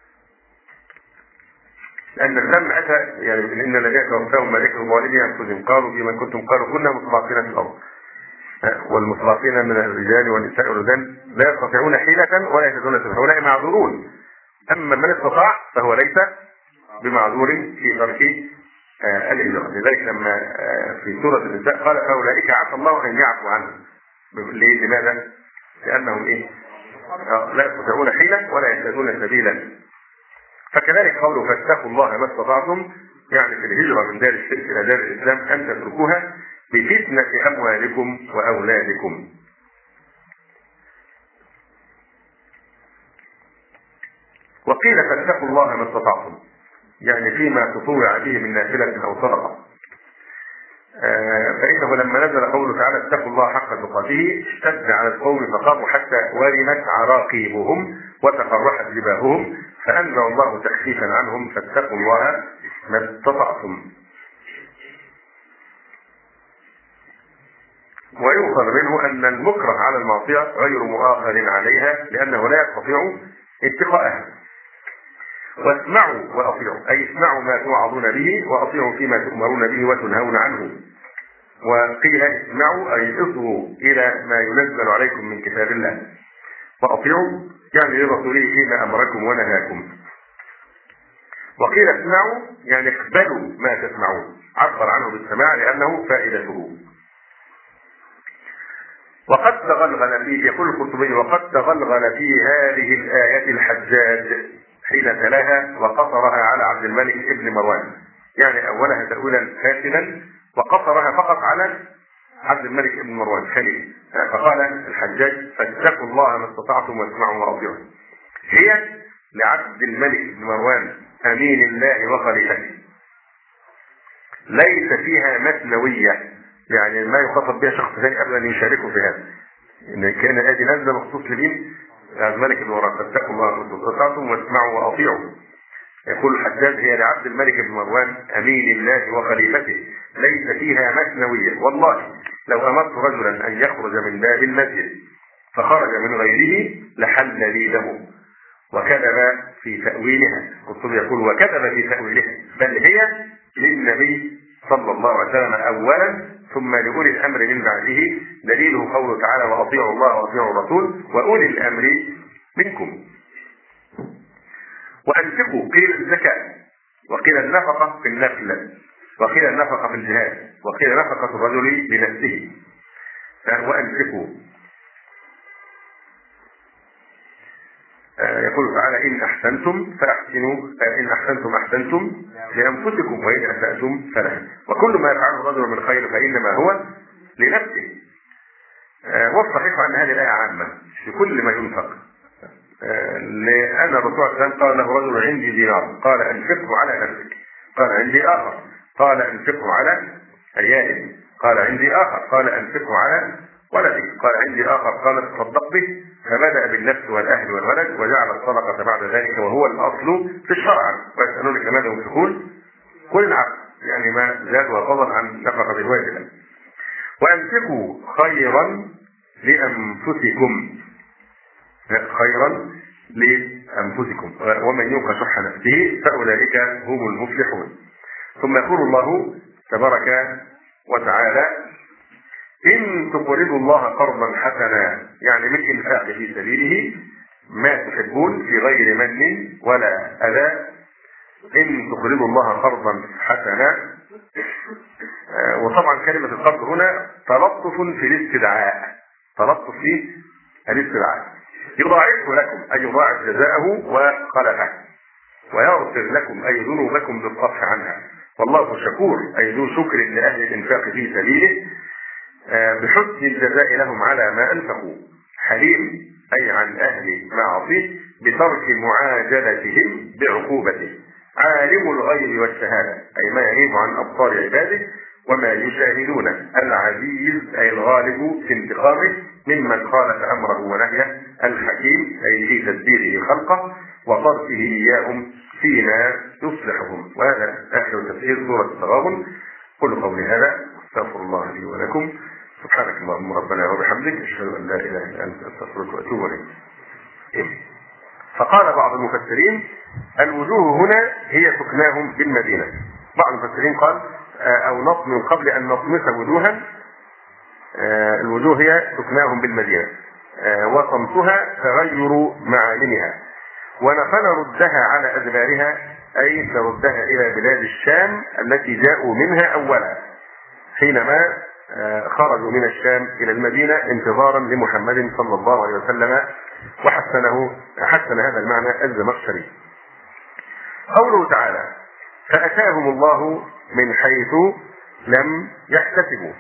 لأن الذم أتى يعني إن الذين توفاهم ملائكة ظالمي أنفسهم قالوا بمن كنتم قالوا كنا مستضعفين في الأرض. والمستضعفين من الرجال والنساء والولدان لا يستطيعون حيلة ولا يهتدون سبيلا، هؤلاء معذورون. أما من استطاع فهو ليس بمعذور في ترك آه الهجرة. لذلك لما آه في سورة النساء قال فأولئك عسى الله أن يعفو عنهم. لماذا؟ لأنهم إيه؟ آه لا يستطيعون حيلة ولا يهتدون سبيلا. فكذلك قوله فاتقوا الله ما استطعتم، يعني في الهجرة من دار الشرك إلى دار الإسلام أن تتركوها بفتنة أموالكم وأولادكم. وقيل فاتقوا الله ما استطعتم، يعني فيما تطوع به من نافلة أو صدقة. آه فإنه لما نزل قوله تعالى اتقوا الله حق تقاته اشتد على القوم فقاموا حتى ورمت عراقيبهم وتقرحت جباههم، فأنزل الله تخفيفا عنهم فاتقوا الله ما استطعتم. ويؤخذ منه أن المكره على المعصية غير مؤاخذ عليها لأنه لا يستطيع اتقاءها. واسمعوا وأطيعوا أي اسمعوا ما توعظون به وأطيعوا فيما تؤمرون به وتنهون عنه. وقيل اسمعوا أي اصغوا إلى ما ينزل عليكم من كتاب الله، وأطيعوا يعني لرسوله فيما أمركم ونهاكم. وقيل اسمعوا يعني اقبلوا ما تسمعون، عبر عنه بالسماع لأنه فائدته. وقد تغلغل فيه، يقول القرطبي وقد تغلغل في هذه الآية الحجاج حين تلاها وقصرها على عبد الملك ابن مروان، يعني أولها تأويلا فاسدا وقصرها فقط على عبد الملك ابن مروان خليل. فقال الحجاج فاتقوا الله ما استطعتم واسمعوا وأطيعوا، هي لعبد الملك بن مروان أمين الله وخليفته، ليس فيها مثنوية، يعني ما يخاطب بها شخص ثاني أبدا يشاركه في هذا، إن كان هذه نازلة مخصوص لمين؟ عبد الملك بن مروان فاتقوا الله ما استطعتم واسمعوا وأطيعوا. يقول الحجاج هي لعبد الملك بن مروان أمين الله وخليفته ليس فيها مثنوية، والله لو أمرت رجلا أن يخرج من باب المسجد فخرج من غيره لحل لي دمه. وكذب في تأويلها، القرطبي يقول وكذب في تأويلها، بل هي للنبي صلى الله عليه وسلم أولا ثم لأولي الأمر من بعده، دليله قوله تعالى وأطيعوا الله وأطيعوا الرسول وأولي الأمر منكم. وأنفقوا قيل الزكاة، وقيل النفقة في النفل، وقيل النفقة في الجهاد، وقيل نفقة الرجل بنفسه. وأنفقوا يقول تعالى إن أحسنتم فأحسنوا، إن أحسنتم أحسنتم لأنفسكم وإن أسأتم فلها، وكل ما يفعله الرجل من خير فإنما هو لنفسه. والصحيح أن هذه الآية عامة في كل ما ينفق، لأن الرسول صلى الله عليه وسلم قال له رجل عندي دينار قال أنفقه على نفسك، قال عندي آخر قال أنفقه على عيالك، قال عندي آخر قال أنفقه على ولدك، قال عندي آخر قال تصدق به، فبدأ بالنفس والأهل والولد وجعل الصدقة بعد ذلك، وهو الأصل في الشرع. ويسألونك ماذا ينفقون قل العفو، يعني ما زاد وفضل عن نفقة الواجب. وأنفقوا خيرا لأنفسكم، خيرا لأنفسكم ومن يوق شح نفسه فأولئك هم المفلحون. ثم يقول الله تبارك وتعالى إن تقرضوا الله قرضا حسنا، يعني من إنفاق في سبيله ما تحبون في غير من ولا أذى. إن تقرضوا الله قرضا حسنا، وطبعا كلمة القرض هنا تلطف في الاستدعاء، تلطف في الاستدعاء. يضاعفه لكم أي يضاعف جزاءه وخلفه، ويغفر لكم أي ذنوبكم بالصفح عنها، والله شكور أي ذو شكر لأهل الإنفاق في سبيله بحسن الجزاء لهم على ما أنفقوا، حليم أي عن أهل معاصيه بترك معاجلتهم بعقوبته، عالم الغيب والشهادة أي ما يغيب عن أبصار عباده وما يشاهدون، العزيز أي الغالب في انتقامه ممن خالف أمره ونهيه، الحكيم أي في تدبيره خلقه وصرفه إياهم فيما يصلحهم. وهذا آخر تفسير سورة التغابن. قل قولي هذا استغفر الله لي ولكم، سبحانك اللهم ربنا وبحمدك أشهد أن لا إله إلا أنت أستغفرك وأتوب إليك. فقال بعض المفسرين الوجوه هنا هي سكناهم بالمدينة. بعض المفسرين قال أو نص من قبل أن نطمس وجوها، الوجوه هي سكناهم بالمدينة وصمتها تغير معالمها، ونردها على أدبارها أي نردها إلى بلاد الشام التي جاءوا منها أولا حينما خرجوا من الشام إلى المدينة انتظارا لمحمد صلى الله عليه وسلم، وحسنه حسن هذا المعنى الزمخشري. قوله تعالى فأتاهم الله من حيث لم يحتسبوا.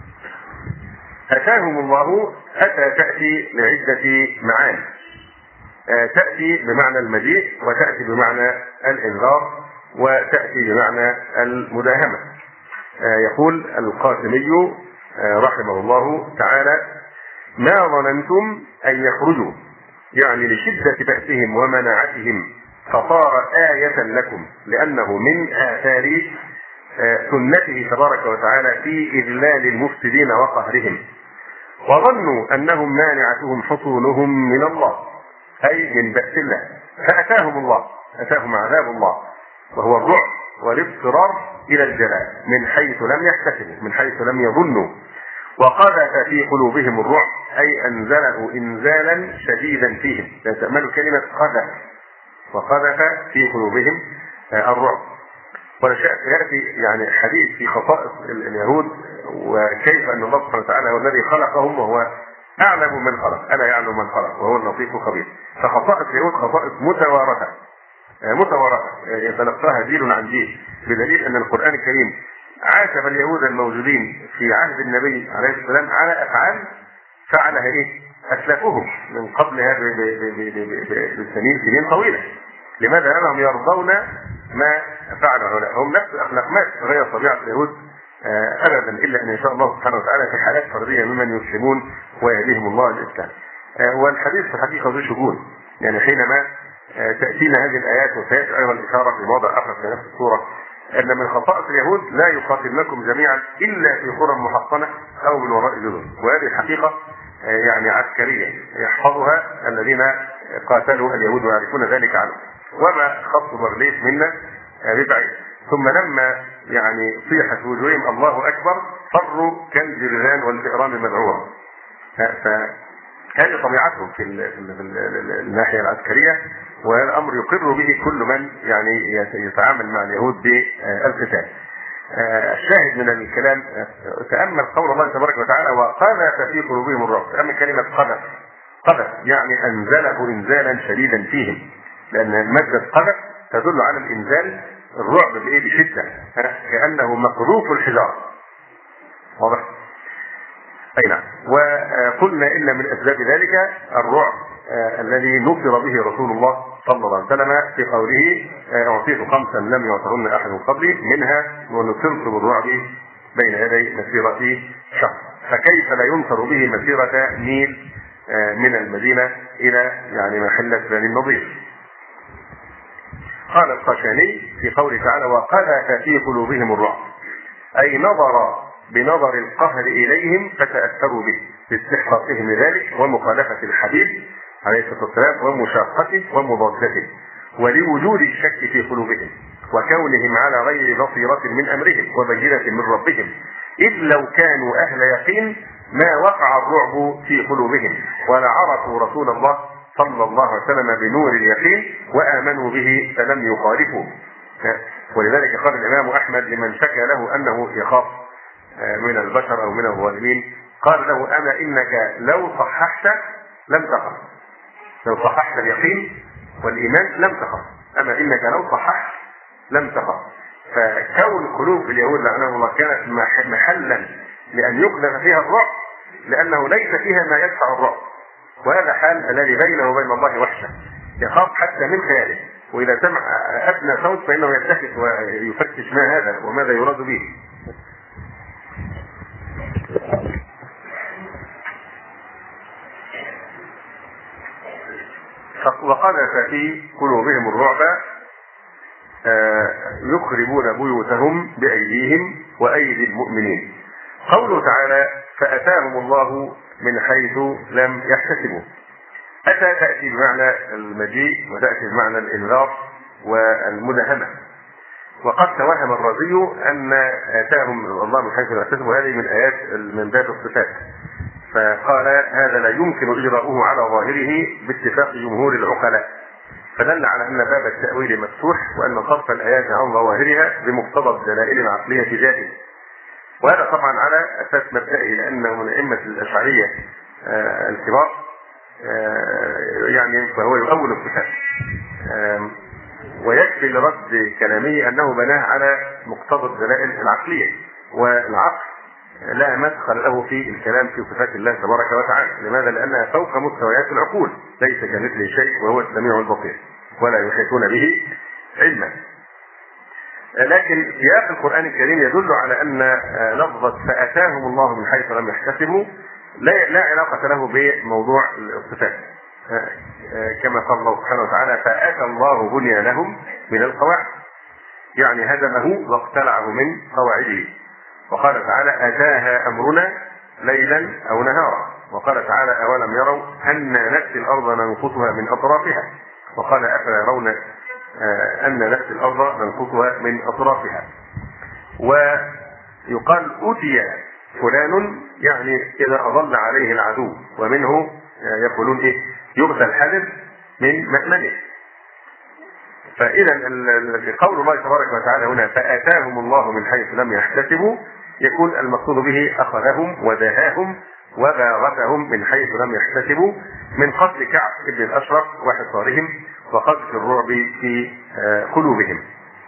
أتاهم الله، أتى تأتي لعدة معاني، تأتي بمعنى المجيء، وتأتي بمعنى الإنذار، وتأتي بمعنى المداهمة. يقول القاسمي رحمه الله تعالى ما ظننتم أن يخرجوا، يعني لشدة بأسهم ومناعتهم فصار آية لكم، لأنه من آثار سنته تبارك وتعالى في إذلال المفسدين وقهرهم. وظنوا أنهم مانعتهم حصونهم من الله أي من بأس الله، فأتاهم الله، أتاهم عذاب الله وهو الرعب والاضطرار إلى الجلاء من حيث لم يحتسبوا، من حيث لم يظنوا. وقذف في قلوبهم الرعب أي أنزله إنزالا شديدا فيهم. لا تأملوا كلمة قذف، وقذف في قلوبهم الرعب. ويأتي يعني حديث في خصائص اليهود وكيف أن الله سبحانه وتعالى هو الذي خلقهم وهو أعلم من خلق، ألا يعلم من خلق وهو اللطيف الخبير. فخصائص اليهود خصائص متوارثة متوارثة يتلقاها جيل عن جيل، بدليل أن القرآن الكريم عاتب اليهود الموجودين في عهد النبي عليه السلام على أفعال فعلها إيه؟ أسلافهم من قبلها بسنين سنين طويلة. لماذا؟ لأنهم يرضون ما فعل هؤلاء، هم نفس أخلاق ما غير طبيعة اليهود أبدا، إلا أن يشاء الله سبحانه وتعالى في حالات فردية ممن يسلمون ويهديهم الله الإسلام. والحديث في الحقيقة ذو شجون، يعني حينما تأتينا هذه الآيات وسيأتي أيضا الإشارة في موضع آخر في نفس السورة أن من خصائص اليهود لا يقاتلنكم جميعا إلا في قرى محصنة أو من وراء جدر، وهذه الحقيقة يعني عسكرية يحفظها الذين قاتلوا اليهود ويعرفون ذلك عنه، وما خط برليس منا ببعيد. ثم لما يعني صيحت وجوههم الله أكبر صروا كالجرذان والفئران المذعورة. فهذه طبيعتهم في الناحية العسكرية، والأمر يقر به كل من يعني يتعامل مع اليهود بالقتال. الشاهد من الكلام تأمل قول الله تبارك وتعالى وقذف في قلوبهم الرعب. تأمل كلمة قذف، قذف يعني أنزله إنزالا شديدا فيهم، لأن مادة قذف تدل على الإنزال، الرعب بإيه؟ بشدة، كأنه مقذوف الحجارة. واضح؟ أي نعم. وقلنا إن من أسباب ذلك الرعب آه الذي نصر به رسول الله صلى الله عليه وسلم في قوله أعطيت خمسا لم يعطهن أحد قبلي، منها ونصرت بالرعب بين يدي مسيرة شهر. فكيف لا ينصر به مسيرة ميل آه من المدينة إلى يعني محلة بني النضير؟ قال القشاني في قوله تعالى وقذف في قلوبهم الرعب، أي نظر بنظر القهر إليهم فتأثروا به باستحقاقهم لذلك ومخالفة الحبيب عليه الصلاة والسلام ومشاقته ومضادته، ولوجود الشك في قلوبهم وكونهم على غير بصيرة من أمرهم وبينة من ربهم، إذ لو كانوا أهل يقين ما وقع الرعب في قلوبهم ولا عرفوا رسول الله صلى الله عليه وسلم بنور اليقين وآمنوا به فلم يخالفوا. ولذلك قال الإمام أحمد لمن شكى له أنه يخاف من البشر أو من الظالمين، قال له أما إنك لو صححت لم تخف، لو صححت اليقين والإيمان لم تخف، أما إنك لو صححت لم تخف. فكون قلوب اليهود لعنهم الله كانت محلا لأن يقذف فيها الرعب، لأنه ليس فيها ما يدفع الرعب، وهذا حال الذي بينه وبين الله وحشة، يخاف حتى من خياله، وإذا سمع أدنى صوت فإنه يلتفت ويفتش ما هذا وماذا يراد به. وقذف في قلوبهم الرعب يخربون بيوتهم بأيديهم وأيدي المؤمنين. قوله تعالى فأتاهم الله من حيث لم يحتسبوا، أتى تأتي بمعنى المجيء وتأتي بمعنى الإنذار والمداهمة. وقد توهم الرازي أن آتاهم الله من حيث لم يحتسبوا هذه من آيات من باب الصفات، فقال هذا لا يمكن إجراؤه على ظاهره باتفاق جمهور العقلاء، فدل على أن باب التأويل مفتوح وأن صرف الآيات عن ظواهرها بمقتضى الدلائل العقلية جائز. وهذا طبعا على أساس مبدئي، لأنه من أئمة الأشعرية آه الكبار آه يعني فهو يؤول الصفات، آه ويكفي لرد كلامه أنه بناه على مقتضى الدلائل العقلية، والعقل لا مدخل له في الكلام في صفات الله تبارك وتعالى. لماذا؟ لأنها فوق مستويات العقول، ليس كمثله شيء وهو السميع البصير ولا يحيطون به علما. لكن سياق القرآن الكريم يدل على أن لفظة فأتاهم الله من حيث لم يحتسبوا لا, لا علاقة له بموضوع الصفات، كما قال الله سبحانه وتعالى فأتى الله بنيانهم من القواعد، يعني هدمه واقتلعه من قواعده. وقال تعالى أتاها أمرنا ليلا أو نهارا، وقال تعالى أولم يروا أن نأتي الأرض ننقصها من أطرافها، وقال أفلا يرون أن نأتي الأرض ننقصها من أطرافها. ويقال أتي فلان يعني إذا أضل عليه العدو، ومنه يقولون إيه يغسل الحذر من مأمنه. فإذا قول الله تبارك وتعالى هنا فآتاهم الله من حيث لم يحتسبوا يكون المقصود به أخذهم ودهاهم وباغتهم من حيث لم يحتسبوا، من قتل كعب بن الأشرف وحصارهم وقذف الرعب في قلوبهم.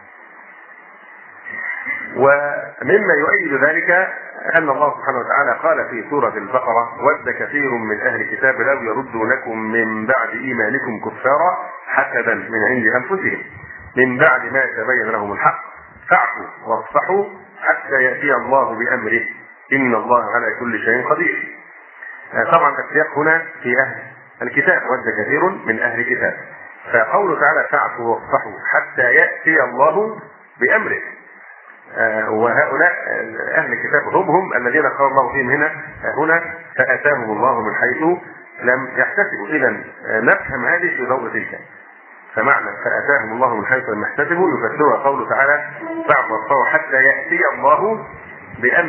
ومما يؤيد ذلك أن الله سبحانه وتعالى قال في سورة البقرة ود كثير من أهل الكتاب لو يردونكم من بعد إيمانكم كفارا حسدا من عند أنفسهم من بعد ما تبين لهم الحق فاعفوا واصفحوا حتى يأتي الله بأمره إن الله على كل شيء قدير. طبعا السياق هنا في أهل الكتاب ود كثير من أهل الكتاب، فقوله تعالى فاعفوا واصفحوا حتى يأتي الله بأمره، وهؤلاء أهل الكتاب هم هم الذين قال الله فيهم هنا هنا فأتاهم الله من حيث لم يحتسبوا. إذا نفهم هذه في ضوء تلك، فمعنى فأتاهم الله من حيث لم يحتسبوا يفسرها قوله تعالى فاعفوا واصفحوا حتى يأتي الله بأمره،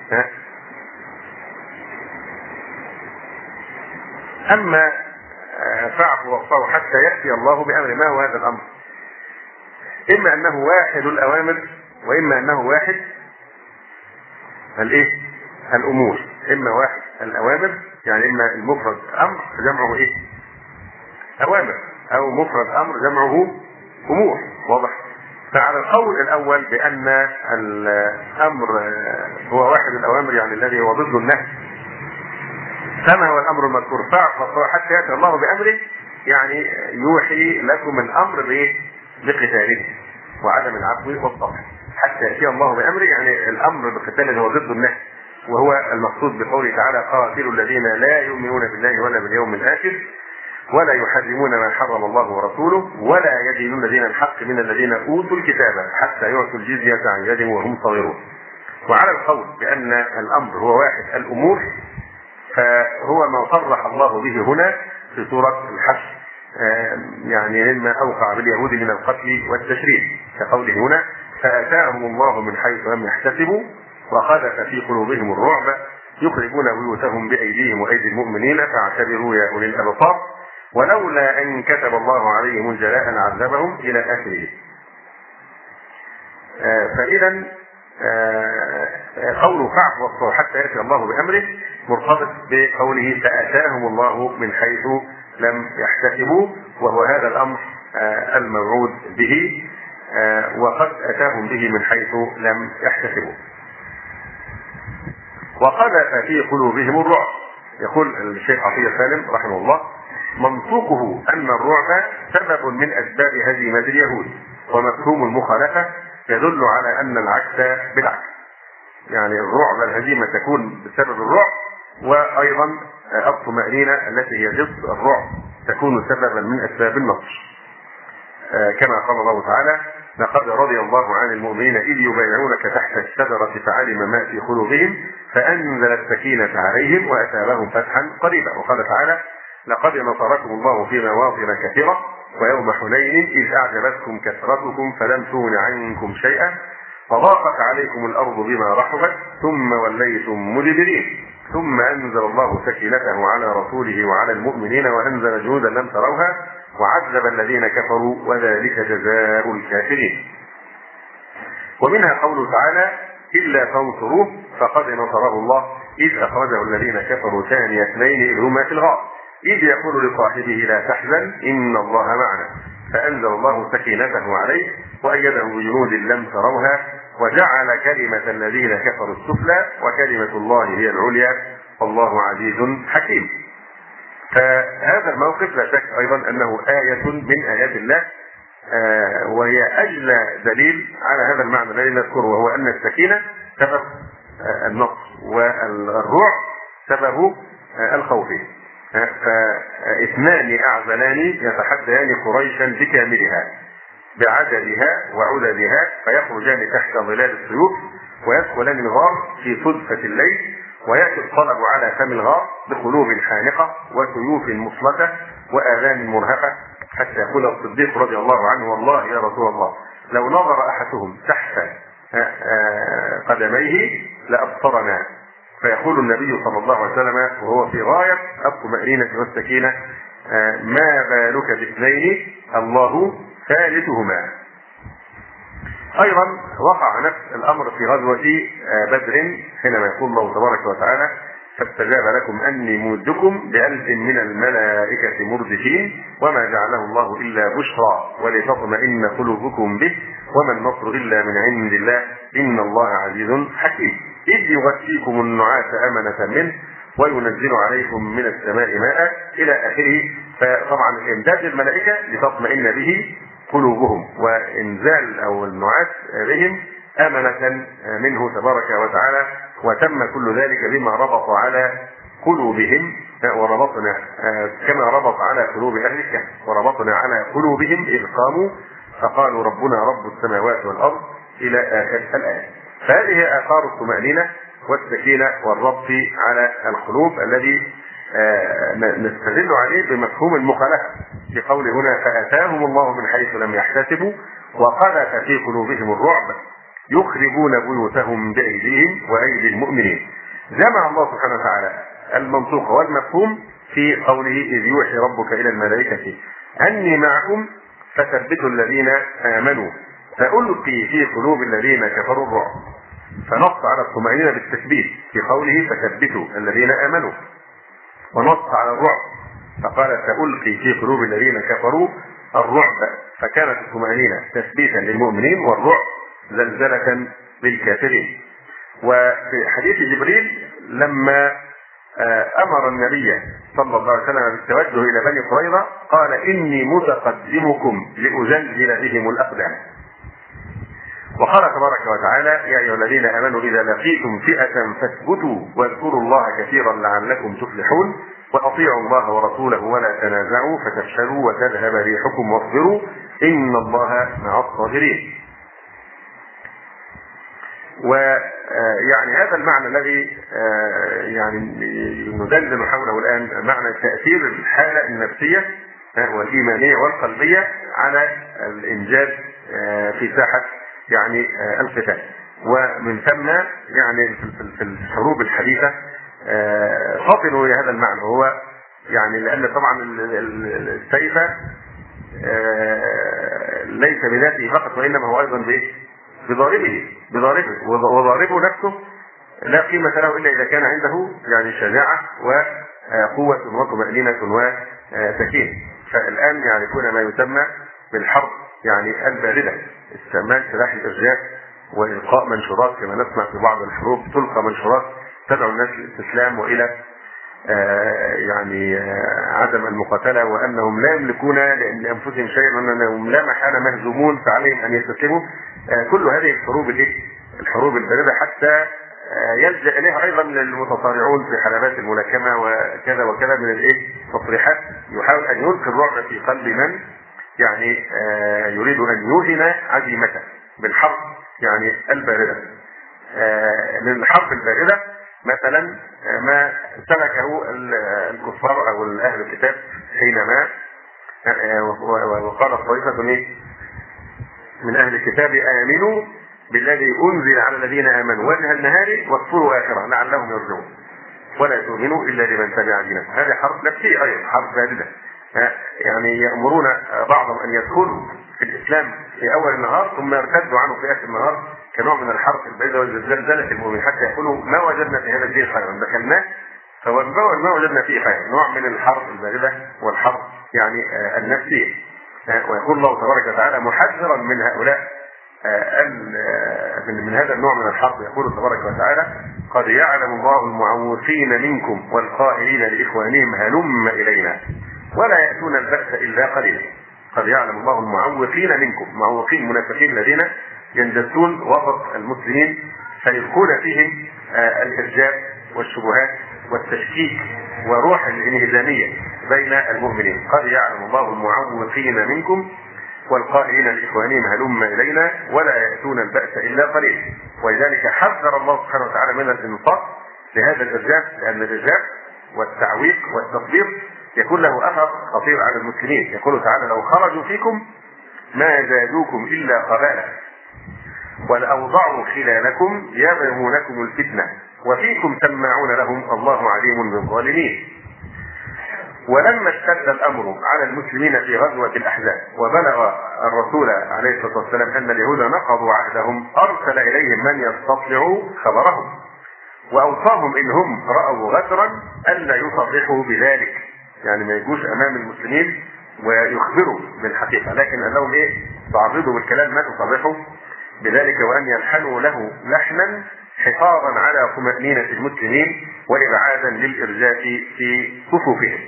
أما فاعفوا واصفحوا حتى يأتي الله بأمره. ما هو هذا الأمر؟ إما أنه واحد الأوامر، وإما أنه واحد الإيه؟ الأمور. إما واحد الأوامر يعني إما المفرد أمر جمعه إيه؟ أوامر، أو مفرد أمر جمعه أمور. واضح؟ فعلى القول الأول بأن الأمر هو واحد الأوامر يعني الذي هو ضد النهي، فما هو الأمر المذكور؟ فاعفوا حتى يأتي الله بأمره، يعني يوحي لكم الأمر بإيه؟ بقتاله وعدم العفو والصفح. حتى يأتي الله بأمره يعني الأمر بقتاله هو ضد النهي، وهو المقصود بقوله تعالى: قاتلوا الذين لا يؤمنون بالله ولا باليوم الآخر ولا يحرمون ما حرم الله ورسوله ولا يدينون دين الحق من الذين أوتوا الكتاب حتى يعطوا الجزية عن يد وهم صاغرون. وعلى القول بأن الأمر هو واحد الأمور، فهو ما صرح الله به هنا في سورة الحشر، يعني مما أوقع باليهود من القتل والتشريد، كقوله هنا: فأتاهم الله من حيث لم يحتسبوا وقذف في قلوبهم الرعب يخربون بيوتهم بأيديهم وأيدي المؤمنين فاعتبروا يا أولي الأبصار ولولا أن كتب الله عليهم الجلاء عذبهم إلى آخره. فإذا قوله فاعفوا واصفحوا حتى يأتي الله بأمره مرتبط بقوله فأتاهم الله من حيث لم يحتسبوا، وهو هذا الأمر الموعود به، وقد أتاهم به من حيث لم يحتسبوا. وقذف في قلوبهم الرعب. يقول الشيخ عطية سالم رحمه الله: منطوقه أن الرعب سبب من أسباب هزيمة اليهود، ومفهوم المخالفة يدل على أن العكس بالعكس، يعني الرعب الهزيمة تكون بسبب الرعب، وأيضا الطمأنينة التي هي ضد الرعب تكون سببا من أسباب النصر، كما قال الله تعالى: لقد رضي الله عن المؤمنين إذ يبايعونك تحت الشجرة فعلم ما في قلوبهم فأنزل السكينة عليهم وأثابهم فتحا قريبا. وقال تعالى: لقد نصركم الله في مواطن كثيرة ويوم حنين إذ أعجبتكم كثرتكم فلم تغن عنكم شيئا وضاقت عليكم الأرض بما رحبت ثم وليتم مدبرين ثم أنزل الله سكينته على رسوله وعلى المؤمنين وأنزل جنودا لم تروها وعذب الذين كفروا وذلك جزاء الكافرين. ومنها قوله تعالى: إلا تنصروه فقد نصره الله إذ أخرجه الذين كفروا ثاني اثنين إذ هما في الغار إذ يقول لصاحبه لا تحزن إن الله معنا فأنزل الله سكينته عليه وأيده بجنود لم تروها وجعل كلمة الذين كفروا السفلى وكلمة الله هي العليا والله عزيز حكيم. فهذا الموقف لا شك أيضا أنه آية من آيات الله، آه وهي أجلى دليل على هذا المعنى الذي نذكره، وهو أن السكينة سبب آه النصر والرعب سبب آه الخوف. آه فاثنان أعزلان يتحديان قريشا بكاملها بعددها وعددها فيخرجان تحت ظلال السيوف ويدخلان الغار في صدفة الليل ويأتي الطلب على فم الغار بقلوب حانقة وسيوف مصلتة وآذان مرهقة حتى يقول الصديق رضي الله عنه: والله يا رسول الله لو نظر أحدهم تحت قدميه لأبصرنا. فيقول النبي صلى الله عليه وسلم وهو في غاية الطمأنينة والسكينة: ما بالك باثنين الله ثالثهما. أيضا وقع نفس الأمر في غزوة بدر حينما يقول الله تبارك وتعالى: فاستجاب لكم أني ممدكم بألف من الملائكة مردفين وما جعله الله إلا بشرى ولتطمئن قلوبكم به وما النصر إلا من عند الله إن الله عزيز حكيم إذ يغشيكم النعاس أمنة منه وينزل عليكم من السماء ماء إلى آخره. فطبعا إمداد الملائكة لتطمئن به قلوبهم وإنزال أو النعاس بهم أمنة منه تبارك وتعالى، وتم كل ذلك بما ربط على قلوبهم وربطنا كما ربط على قلوب أهل الكهف وربطنا على قلوبهم إذ قاموا فقالوا ربنا رب السماوات والأرض إلى آخر الآية. فهذه آثار الطمأنينة والسكينة والربط على القلوب الذي نستدل عليه بمفهوم المخالفة في قول هنا: فأتاهم الله من حيث لم يحتسبوا وقذف في قلوبهم الرعب يخربون بيوتهم بأيديهم وأيدي المؤمنين. جمع الله سبحانه وتعالى المنطوق والمفهوم في قوله إذ يوحي ربك إلى الملائكة أني معكم فثبتوا الذين آمنوا فألقي في قلوب الذين كفروا الرعب، فنص على الطمأنينة بالتثبيت في قوله فثبتوا الذين آمنوا، ونص على الرعب فقال سألقي في قلوب الذين كفروا الرعب، فكانت الطمأنينة تثبيتا للمؤمنين والرعب زلزلة للكافرين. وفي حديث جبريل لما أمر النبي صلى الله عليه وسلم بالتوجه إلى بني قريظة قال إني متقدمكم لأزلزل بهم الأقدام. وقال تبارك وتعالى يا أيها الذين آمنوا إذا لقيتم فئة فاثبتوا واذكروا الله كثيرا لعلكم تفلحون وأطيعوا الله ورسوله ولا تنازعوا فتفشلوا وتذهب ريحكم واصبروا إن الله مع الصابرين. ويعني هذا المعنى الذي يعني ندندن حوله الآن معنى تأثير الحالة النفسية والإيمانية والقلبية على الإنجاز في ساحة يعني القتال. ومن ثم يعني في الحروب الحديثة فطنوا لهذا المعنى، وهو يعني لأن طبعا السيف ليس بذاته فقط وإنما هو أيضا بضاربه بضاربه وضاربه نفسه لا قيمة له إلا إذا كان عنده يعني شجاعة وقوة وطمأنينة وسكينة. فالآن يعرفون ما يسمى بالحرب يعني الباردة، استعمال سلاح الإرجاف وإلقاء منشورات كما نسمع في بعض الحروب تلقى منشورات تدعو الناس للاستسلام وإلى آه يعني آه عدم المقاتلة وأنهم لا يملكون لأنفسهم شيئا وأنهم لا محالة مهزومون فعليهم أن يستسلموا. آه كل هذه الحروب الحروب الباردة حتى آه يلجأ إليها أيضا المتصارعون في حلبات الملاكمة وكذا وكذا من الإيه تصريحات يحاول أن يلقي الرعب في قلب من يعني آه يريد أن يوهن عزيمته بالحرب يعني الباردة. آه من الحرب الباردة مثلا ما سلكه الكفار او اهل الكتاب حينما وقال طائفة من اهل الكتاب امنوا بالذي انزل على الذين امنوا وجه النهار واكفروا اخره لعلهم يرجعون ولا تؤمنوا الا لمن تبع دينكم. هذه حرب نفسية ايضا حرب باردة، يعني يأمرون بعضهم ان يدخلوا في الاسلام في اول النهار ثم يرتدوا عنه في اخر النهار كنوع من الحرب الباردة والزلزلة المؤمن حتى يقولوا ما وجدنا في هذا الدين خيرا دخلناه فما وجدنا فيه خيرا، نوع من الحرب الباردة والحرب يعني آه النفسية. آه ويقول الله تبارك وتعالى محذرا من هؤلاء آه من, من هذا النوع من الحرب، يقول تبارك وتعالى قد يعلم الله المعوقين منكم والقائلين لإخوانهم هلم إلينا ولا يأتون البأس إلا قليلا. قد يعلم الله المعوقين منكم، معوقين منافقين الذين يندسون وسط المسلمين فيلقون فيهم آه الإرجاء والشبهات والتشكيك وروح الانهزامية بين المؤمنين. قد يعلم الله المعوقين منكم والقائلين لإخوانهم هلم إلينا ولا يأتون البأس إلا قليلا. ولذلك حذر الله سبحانه وتعالى من الانفاق لهذا الإرجاء، لأن الإرجاء والتعويق والتطبيق يكون له أثر خطير على المسلمين. يقول تعالى لو خرجوا فيكم ما زادوكم إلا قبالا ولأوضعوا خلالكم يبغونكم الفتنة وفيكم سماعون لهم الله عليم بالظالمين. ولما اشتد الأمر على المسلمين في غزوة الأحزاب وبلغ الرسول عليه الصلاة والسلام أن اليهود نقضوا عهدهم أرسل إليهم من يستطلع خبرهم وأوصاهم إن هم رأوا غدرا ألا يصرحوا بذلك، يعني ما يجوش أمام المسلمين ويخبروا بالحقيقة، لكن قال لهم إيه تعرضوا بالكلام ما تصرحوا بذلك وأن يلحنوا له لحنا حفاظا على طمأنينة المسلمين وإبعادا للإرجاف في صفوفهم.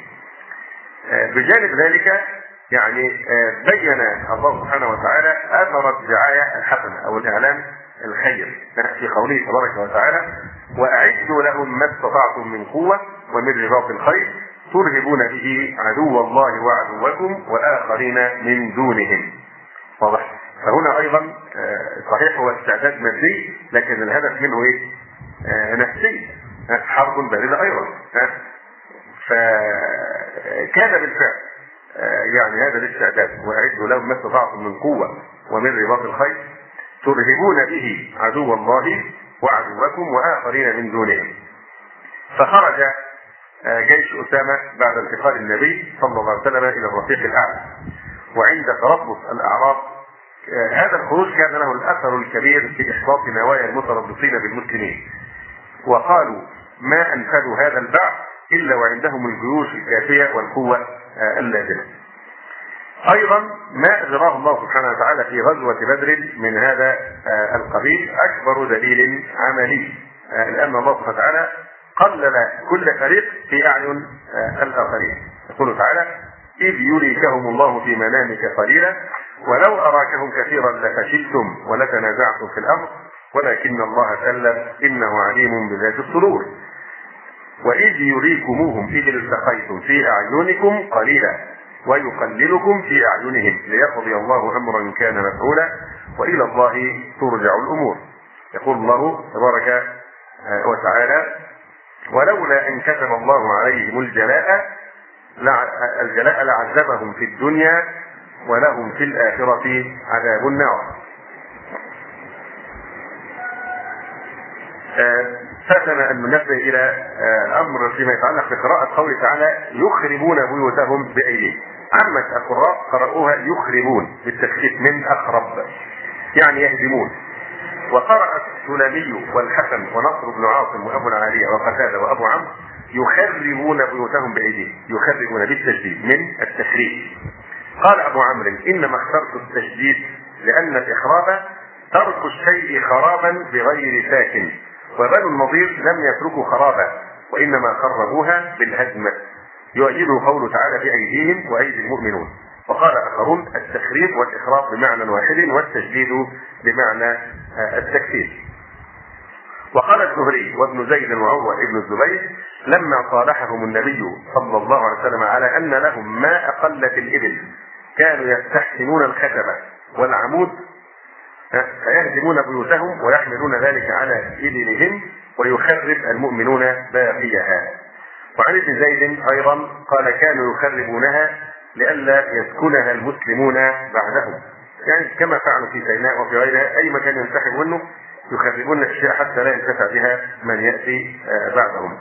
بجانب ذلك يعني بين الله سبحانه وتعالى أثر الدعاية الحسنة أو الإعلام الخير في قوله تبارك وتعالى وأعدوا لهم ما استطعتم من قوة ومن رباط الخيل ترهبون به عدو الله وعدوكم وآخرين من دونهم. واضح؟ فهنا أيضا صحيح هو استعداد مادي لكن الهدف منه إيه؟ نفسي، حرب باردة أيضا. فكان بالفعل يعني هذا الاستعداد وأعدوا لهم ما استطعتم من قوة ومن رباط الخيل ترهبون به عدو الله وعدوكم وآخرين من دونهم. فخرج جيش أسامة بعد انتقال النبي صلى الله عليه وسلم إلى الرفيق الأعلى، وعند تربص الأعراب هذا الخروج كان له الأثر الكبير في إحباط نوايا المتربصين بالمسلمين، وقالوا ما أنفذوا هذا البعث إلا وعندهم الجيوش الكافية والقوة اللازمة. أيضا ما أجراه الله سبحانه وتعالى في غزوة بدر من هذا القبيل أكبر دليل عملي، لأن الله سبحانه وتعالى قلل كل فريق في أعين الآخرين. يقول تعالى إذ يريكهم الله في منامك قليلا ولو أراكهم كثيرا لفشلتم ولتنازعتم في الأمر ولكن الله سلم إنه عليم بذات الصدور. وإذ يريكموهم إذ التقيتم في أعينكم قليلا ويقللكم في أعينهم ليقضي الله أمرا كان مفعولا وإلى الله ترجع الأمور. يقول الله تبارك وتعالى ولولا أن كتب الله عليهم الجلاء الجلاء لعذبهم في الدنيا ولهم في الآخرة عذاب النار. فاتنا أن ننبه إلى أمر فيما يتعلق بقراءة قوله تعالى يخربون بيوتهم بأيديهم. عامة القراء قرأوها يخربون بالتخفيف من أخرب يعني يهدمون، وقرأ السلمي والحسن ونصر بن عاصم وأبو العالية وقتادة وأبو عمرو يخربون بيوتهم بأيديهم، يخربون بالتشديد من التخريب. قال أبو عمرو إنما اخترت التشديد لأن الإخراب ترك الشيء خرابا بغير ساكن، وبنو النضير لم يتركوا خرابا وإنما خربوها بالهدم، يؤيده قوله تعالى بأيديهم وأيدي المؤمنون. وقال آخرون التخريب والإخراب بمعنى واحد والتشديد بمعنى التكفير. وقال الزهري وابن زيد وعروة ابن الزبير لما صالحهم النبي صلى الله عليه وسلم على أن لهم ما أقلت الإبل كانوا يستحسنون الخشبة والعمود فيهدمون بيوتهم ويحملون ذلك على إبلهم ويخرب المؤمنون باقيها. وعن ابن زيد أيضا قال كانوا يخربونها لئلا يسكنها المسلمون بعدهم، يعني كما فعلوا في سيناء وفي غيرها أي مكان ينسحب منه يخربون الأشياء حتى لا ينتفع بها من يأتي بعدهم.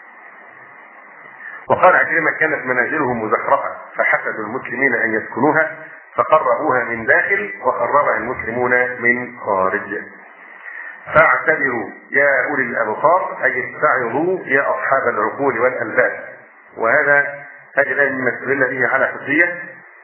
وقال عكرمة كانت منازلهم مزخرفة فحسدوا المسلمين أن يسكنوها فقربوها من داخل وخربها المسلمون من خارج. فاعتبروا يا أولي الأبصار أي استعظوا يا أصحاب العقول والألباب. وهذا هذه الآية مما استدل به على حجية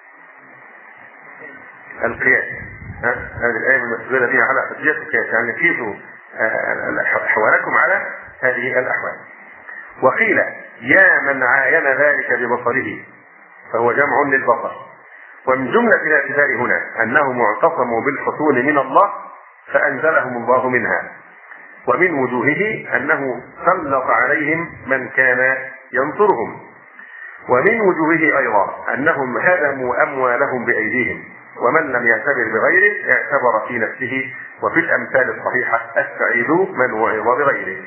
القياس. هذه الآية مما استدل به على حجية القياس، يعني قيسوا أحوالكم على هذه الأحوال. وقيل يا من عاين ذلك ببصره فهو جمع للبصر. ومن جملة الاعتبار هنا أنهم اعتصموا بالحصول من الله فأنزلهم الله منها، ومن وجوهه أنه سلط عليهم من كان ينصرهم، ومن وجوهه أيضا أنهم هدموا أموالهم بأيديهم، ومن لم يعتبر بغيره اعتبر في نفسه. وفي الأمثال الصحيحة السعيد من وعظ بغيره.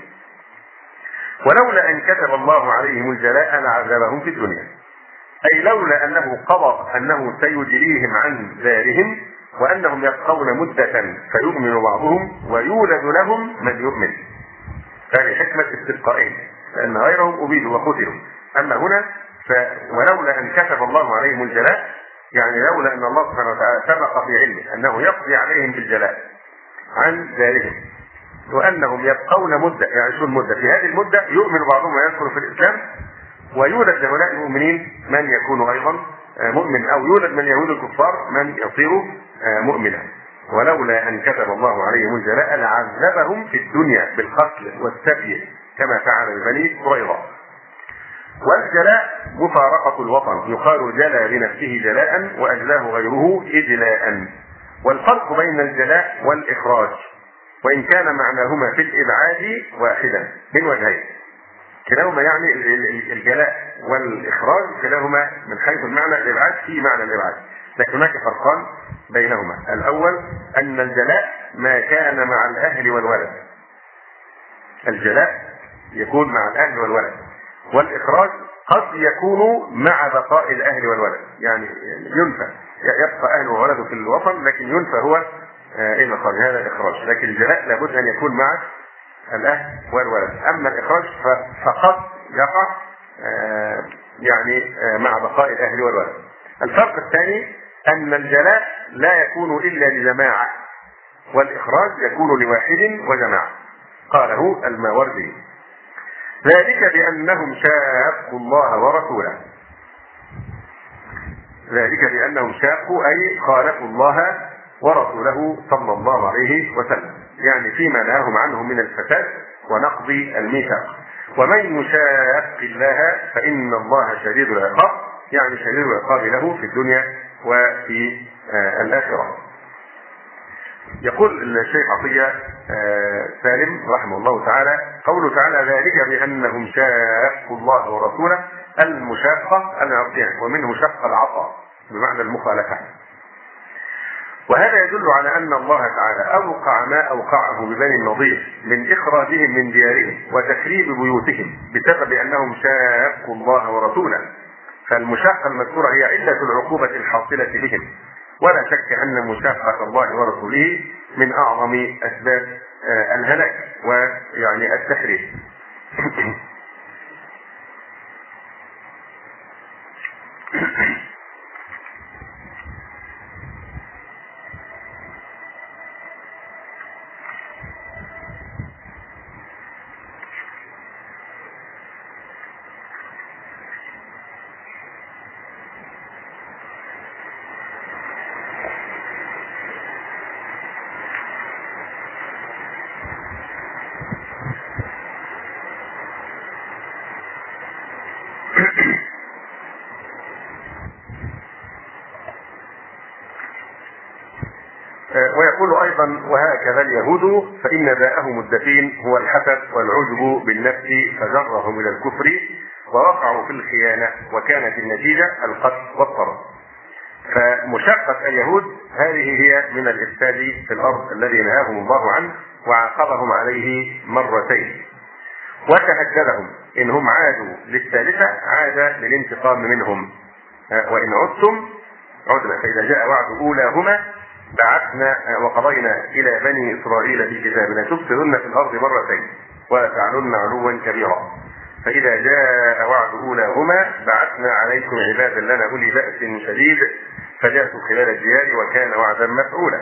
ولولا أن كتب الله عليهم الجلاء لعذبهم في الدنيا، أي لولا أنه قضى أنه سيجريهم عن دارهم وأنهم يبقون مدة فيؤمن بعضهم ويولد لهم من يؤمن. هذه حكمة استبقائهم لأن غيرهم أبيدوا وقتلوا. أما هنا ف... ولولا أن كتب الله عليهم الجلاء يعني لولا أن الله سبحانه وتعالى سبق في علمه أنه يقضي عليهم بالجلاء عن دارهم وأنهم يبقون مدة يعيشون مدة، في هذه المدة يؤمن بعضهم ويدخل في الإسلام ويولد لهؤلاء المؤمنين من يكون أيضا مؤمن، أو يولد من يهود الكفار من يصير مؤمنا. ولولا أن كتب الله عليهم الجلاء لعذبهم في الدنيا بالقتل والسبي كما فعل ببني قريظة. والجلاء مفارقة الوطن، يقال جلى بنفسه جلاء وأجلاه غيره إجلاء. والفرق بين الجلاء والإخراج وإن كان معناهما في الإبعاد واحدا من وجهين، كلاهما يعني الجلاء والإخراج كلاهما من حيث المعنى الإبعاد في معنى الإبعاد، لكن هناك فرقان بينهما. الأول أن الجلاء ما كان مع الأهل والولد، الجلاء يكون مع الأهل والولد، والإخراج قد يكون مع بقاء الأهل والولد، يعني ينفى يبقى أهل وولده في الوطن لكن ينفى هو إلى خارج، هذا الإخراج. لكن الجلاء لابد أن يكون مع الأهل والولد. أما الإخراج فقط يقع يعني مع بقاء الأهل والولد. الفرق الثاني أن الجلاء لا يكون إلا لجماعة، والإخراج يكون لواحد وجماعة. قاله الماوردي: ذلك بأنهم شاقوا الله ورسوله. ذلك بأنهم شاقوا أي خالفوا الله ورسوله صلى الله عليه وسلم، يعني فيما نهاهم عنه من الفساد ونقض الميثاق. ومن يشاق الله فإن الله شديد العقاب، يعني شديد العقاب له في الدنيا وفي آه الآخرة. يقول الشيخ عطية آه سالم رحمه الله تعالى: قوله تعالى ذلك بأنهم شاقوا الله ورسوله، المشاقة العصيان، ومنه شق العصا بمعنى المخالفة. وهذا يدل على أن الله تعالى أوقع ما أوقعه ببني النضير من إخراجهم من ديارهم وتخريب بيوتهم بسبب أنهم شاقوا الله ورسوله. فالمشاقة المذكورة هي علة العقوبة الحاصلة بهم، ولا شك أن مشاقة الله ورسوله من أعظم أسباب الهلاك ويعني التخريب. ويقول أيضا: وهكذا اليهود فإن داءهم الدفين هو الحسد والعجب بالنفس فجرهم إلى الكفر ووقعوا في الخيانة، وكانت النتيجة القتل والطرد. فمشاقة اليهود هذه هي من الإفساد في الأرض الذي نهاهم الله عنه وعاقبهم عليه مرتين، وتهددهم إن هم عادوا للثالثة عاد للانتقام منهم، وإن عدتم عدنا. فإذا جاء وعد أولاهما بعثنا وقضينا إلى بني إسرائيل في كتابنا تفسدن في الأرض مرتين وتعلن علوا كبيرا. فإذا جاء وعد أولاهما بعثنا عليكم عبادا لنا أولي بأس شديد فجاسوا خلال الديار وكان وعدا مفعولا.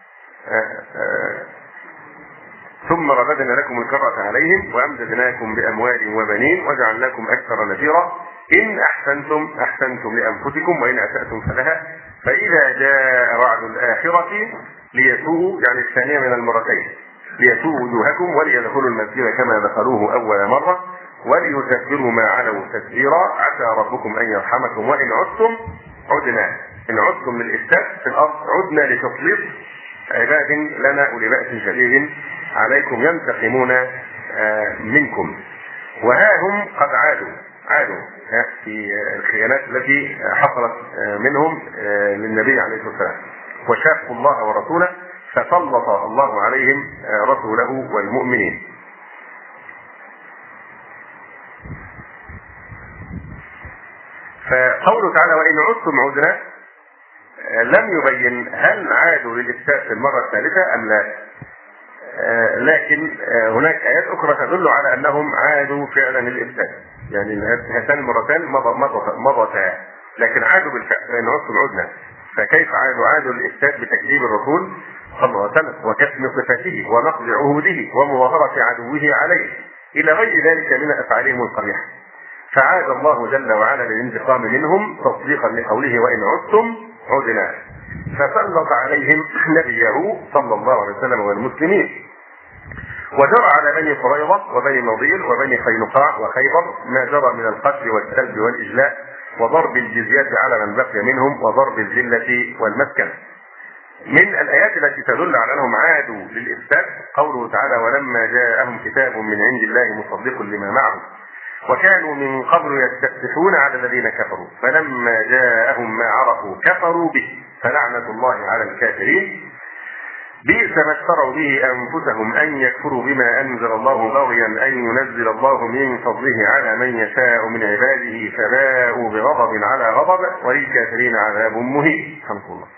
ثم رددنا لكم الكرة عليهم وأمددناكم بأموال وبنين وجعلناكم أكثر نفيرا إن أحسنتم أحسنتم لأنفسكم وإن أسأتم فلها فإذا جاء وعد الآخرة ليسوءوا، يعني الثانية من المرتين، ليسوءوا وجوهكم وليدخلوا المسجد كما دخلوه أول مرة وليتبروا ما علوا تتبيرا عسى ربكم أن يرحمكم وإن عدتم عدنا. إن عدتم للإفساد في الأرض عدنا لتسليط عباد لنا أولي بأس شديد عليكم ينتقمون منكم. وها هم قد عادوا عادوا في الخيانات التي حصلت منهم للنبي عليه الصلاة والسلام وشاقوا الله ورسوله فسلط الله عليهم رسوله والمؤمنين. فقوله تعالى وإن عدتم عدنا لم يبين هل عادوا للإفساد في المرة الثالثة أم لا، لكن هناك آيات أخرى تدل على أنهم عادوا فعلا للإفساد، يعني هاتان المرتان مضتا لكن عادوا بالفعل لأن عدتم عدنا. فكيف عادوا؟ عادوا للإفساد بتكذيب الرسول صلى الله عليه وسلم وكتم صفاته ونقض عهوده ومظاهرة عدوه عليه إلى غير ذلك من أفعالهم القبيحة. فعاد الله جل وعلا للانتقام منهم تصديقا لقوله وإن عدتم عدنا، فسلط عليهم نبيه صلى الله عليه وسلم والمسلمين. وجرى على بني قريظة وبني نضير وبني قينقاع وخيبر ما جرى من القتل والسلب والإجلاء وضرب الجزية على من بقي منهم وضرب الذلة والمسكن. من الآيات التي تدل على أنهم عادوا للإفساد قوله تعالى ولما جاءهم كتاب من عند الله مصدق لما معهم وكانوا من قبل يستفتحون على الذين كفروا فلما جاءهم ما عرفوا كفروا به فلعنة الله على الكافرين بئس ما اشتروا به أنفسهم أن يكفروا بما أنزل الله بغيا أن ينزل الله من فضله على من يشاء من عباده فباءوا بغضب على غضب وللكافرين عذاب مهين. الحمد لله.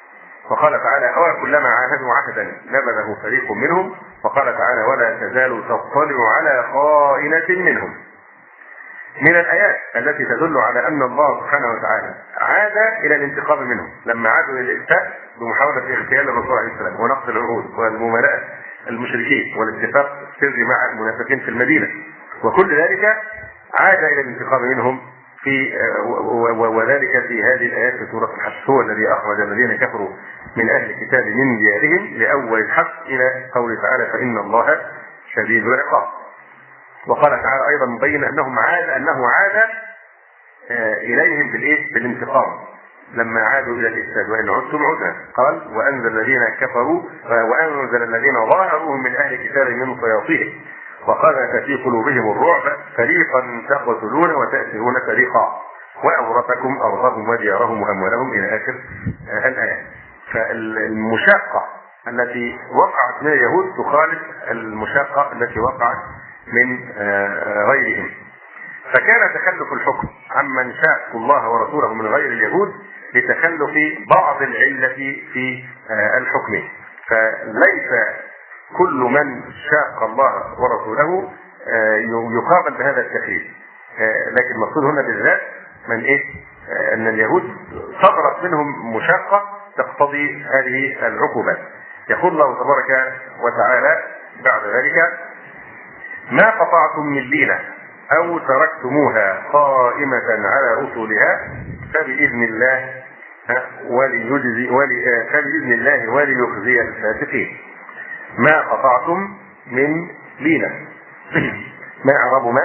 وقال تعالى أو كلما عاهدوا عهدا نبذه فريق منهم. وقال تعالى ولا تزال تطلع على خائنة منهم. من الآيات التي تدل على أن الله سبحانه وتعالى عاد إلى الانتقام منهم لما عادوا إلى الإفتاء بمحاولة اغتيال الرسول عليه السلام ونقض العهود والممالاة المشركين والاتفاق السري مع المنافقين في المدينة، وكل ذلك عاد إلى الانتقام منهم في وذلك في هذه الآيات في سورة الحشر. هو الذي أخرج الذين كفروا من أهل الكتاب من ديارهم لأول الحق إلى قوله تعالى فإن الله شديد العقاب. وقال تعالى أيضا مبين أنهم عاد أنه عاد إليهم بالإيه؟ بالانتقام لما عادوا إلى الإفساد وإن عدتم عدنا. قال وأنزل الذين كفروا وأنزل الذين ظاهروهم من أهل الكتاب من صياصيهم وقذف في قلوبهم الرعب فريقا تقتلون وتأسرون فريقا وأورثكم أرضهم وديارهم وأموالهم إلى آخر الآية. فالمشاقة التي وقعت من اليهود تخالف المشاقة التي وقعت من غيرهم. فكان تخلف الحكم عمن شاق الله ورسوله من غير اليهود لتخلف بعض العلة في الحكم. فليس كل من شاق الله ورسوله يقابل بهذا التخليف، لكن المقصود هنا بالذات من ايه؟ ان اليهود صدرت منهم مشاقة تقتضي هذه العقوبات. يقول الله تبارك وتعالى بعد ذلك ما قطعتم من لينة أو تركتموها قائمة على أصولها فبإذن الله وليجزي ولي فبإذن الله وليخزي الفاسقين. ما قطعتم من لينة ما أعرب ما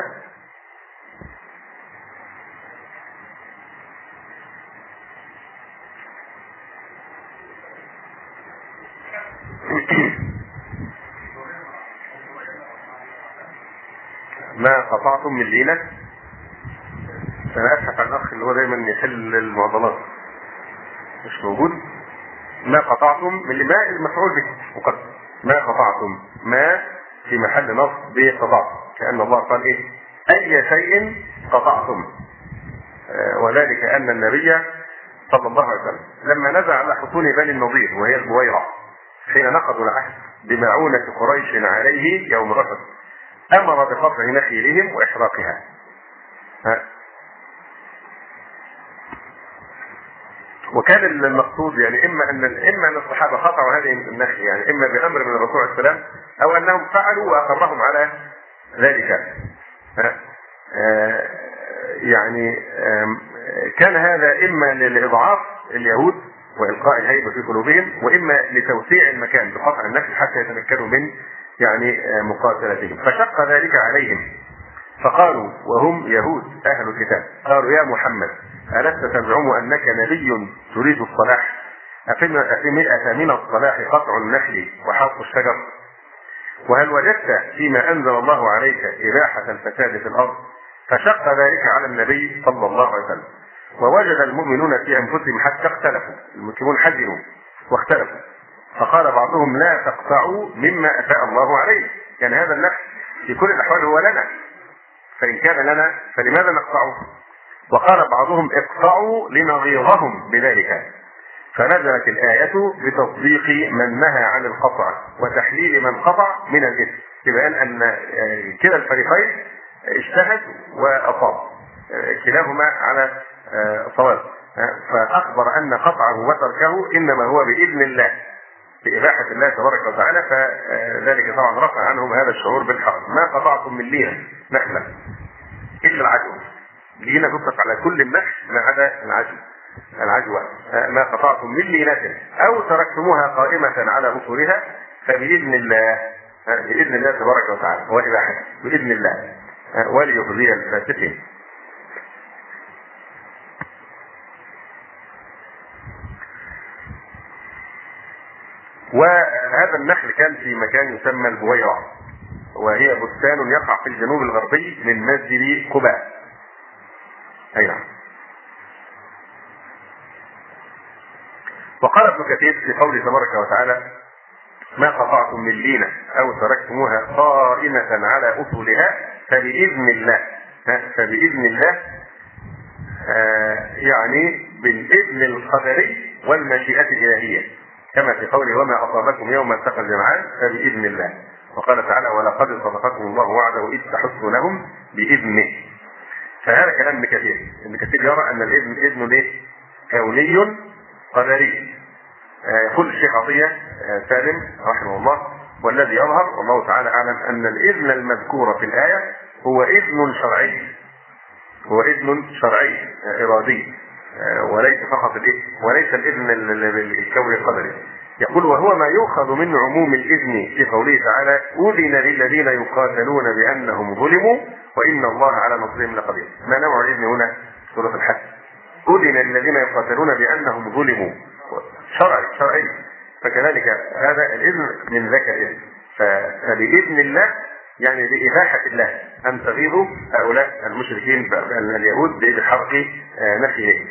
ما قطعتم من لينة. أنا أبحث عن الأخ اللي هو دايما يحل المعضلات مش موجود. ما قطعتم من الماء المفعول به وقد ما قطعتم ما في محل نصب بقطعتم كأن الله قال إيه أي شيء قطعتم. آه وذلك أن النبي صلى الله عليه وسلم لما نزع على حصون بني النضير وهي البويرة حين نقضوا العهد بمعونة قريش عليه يوم أحد أمر بقطع نخيلهم وإحراقها. وكان المقصود يعني إما أن إما أن الصحابة قطعوا هذه النخل يعني إما بأمر من الرسول عليه السلام أو أنهم فعلوا وأقرهم على ذلك. يعني كان هذا إما لإضعاف اليهود وإلقاء الهيبة في قلوبهم وإما لتوسيع المكان بقطع النخل حتى يتمكنوا من يعني مقاتلتهم. فشق ذلك عليهم فقالوا وهم يهود أهل الكتاب قالوا يا محمد ألست تزعم أنك نبي تريد الصلاح أفمن الصلاح قطع النخل وحرق الشجر وهل وجدت فيما أنزل الله عليك إباحة الفساد في الأرض. فشق ذلك على النبي صلى الله عليه وسلم ووجد المؤمنون في أنفسهم حتى اختلفوا المسلمون حزنوا واختلفوا فقال بعضهم لا تقطعوا مما أفاء الله عليه يعني هذا النخل في كل الأحوال هو لنا فإن كان لنا فلماذا نقطعه. وقال بعضهم اقطعوا لنغيظهم بذلك فنزلت الآية بتصديق من نهى عن القطع وتحليل من قطع من الإثم ببيان أن كلا الفريقين اجتهد وأصاب كلاهما على صواب فأخبر أن قطعه وتركه إنما هو بإذن الله بإباحة الله تبارك وتعالى. فذلك طبعا رفع عنهم هذا الشعور بالحرج. ما قطعتم من لينة نخلة إلا العجوة. لينة تطلق على كل النخل ما عدا العجوة العجوة ما قطعتم من لينة أو تركتموها قائمة على أصولها فبإذن الله بإذن الله تبارك وتعالى وإباحته بإذن الله وليخزي الفاسقين. وهذا النخل كان في مكان يسمى البويرة وهي بستان يقع في الجنوب الغربي من مسجد قباء. أي نعم. وقال ابن كثير في قوله تبارك وتعالى ما قطعتم من لينة أو تركتموها قائمة على أصولها فبإذن الله فبإذن الله آه يعني بالإذن القدري والمشيئة الإلهية كما في قوله وما أصابكم يوم التقى الجمعان فبإذن الله. وقال تعالى ولقد صدقكم الله وعده إذ تحسونهم بإذنه. فهذا كلام ابن كثير. ابن كثير يرى أن الإذن إذن إيه؟ كوني قدري. يقول الشيخ عطية سالم رحمه الله والذي يظهر والله تعالى أعلم أن الإذن المذكور في الآية هو إذن شرعي، هو إذن شرعي إرادي وليس فقط الإذن، وليس الإذن الكوني القدري. يقول وهو ما يؤخذ من عموم الإذن في قوله تعالى أذن للذين يقاتلون بأنهم ظلموا وإن الله على نصرهم لقدير. ما نوع الإذن هنا؟ سورة الحج. أذن للذين يقاتلون بأنهم ظلموا، شرعي شرعي. فكذلك هذا الإذن من ذاك الإذن. فبإذن الله يعني بإباحة الله أن تغيظوا هؤلاء المشركين اليهود بحرق نخيلهم.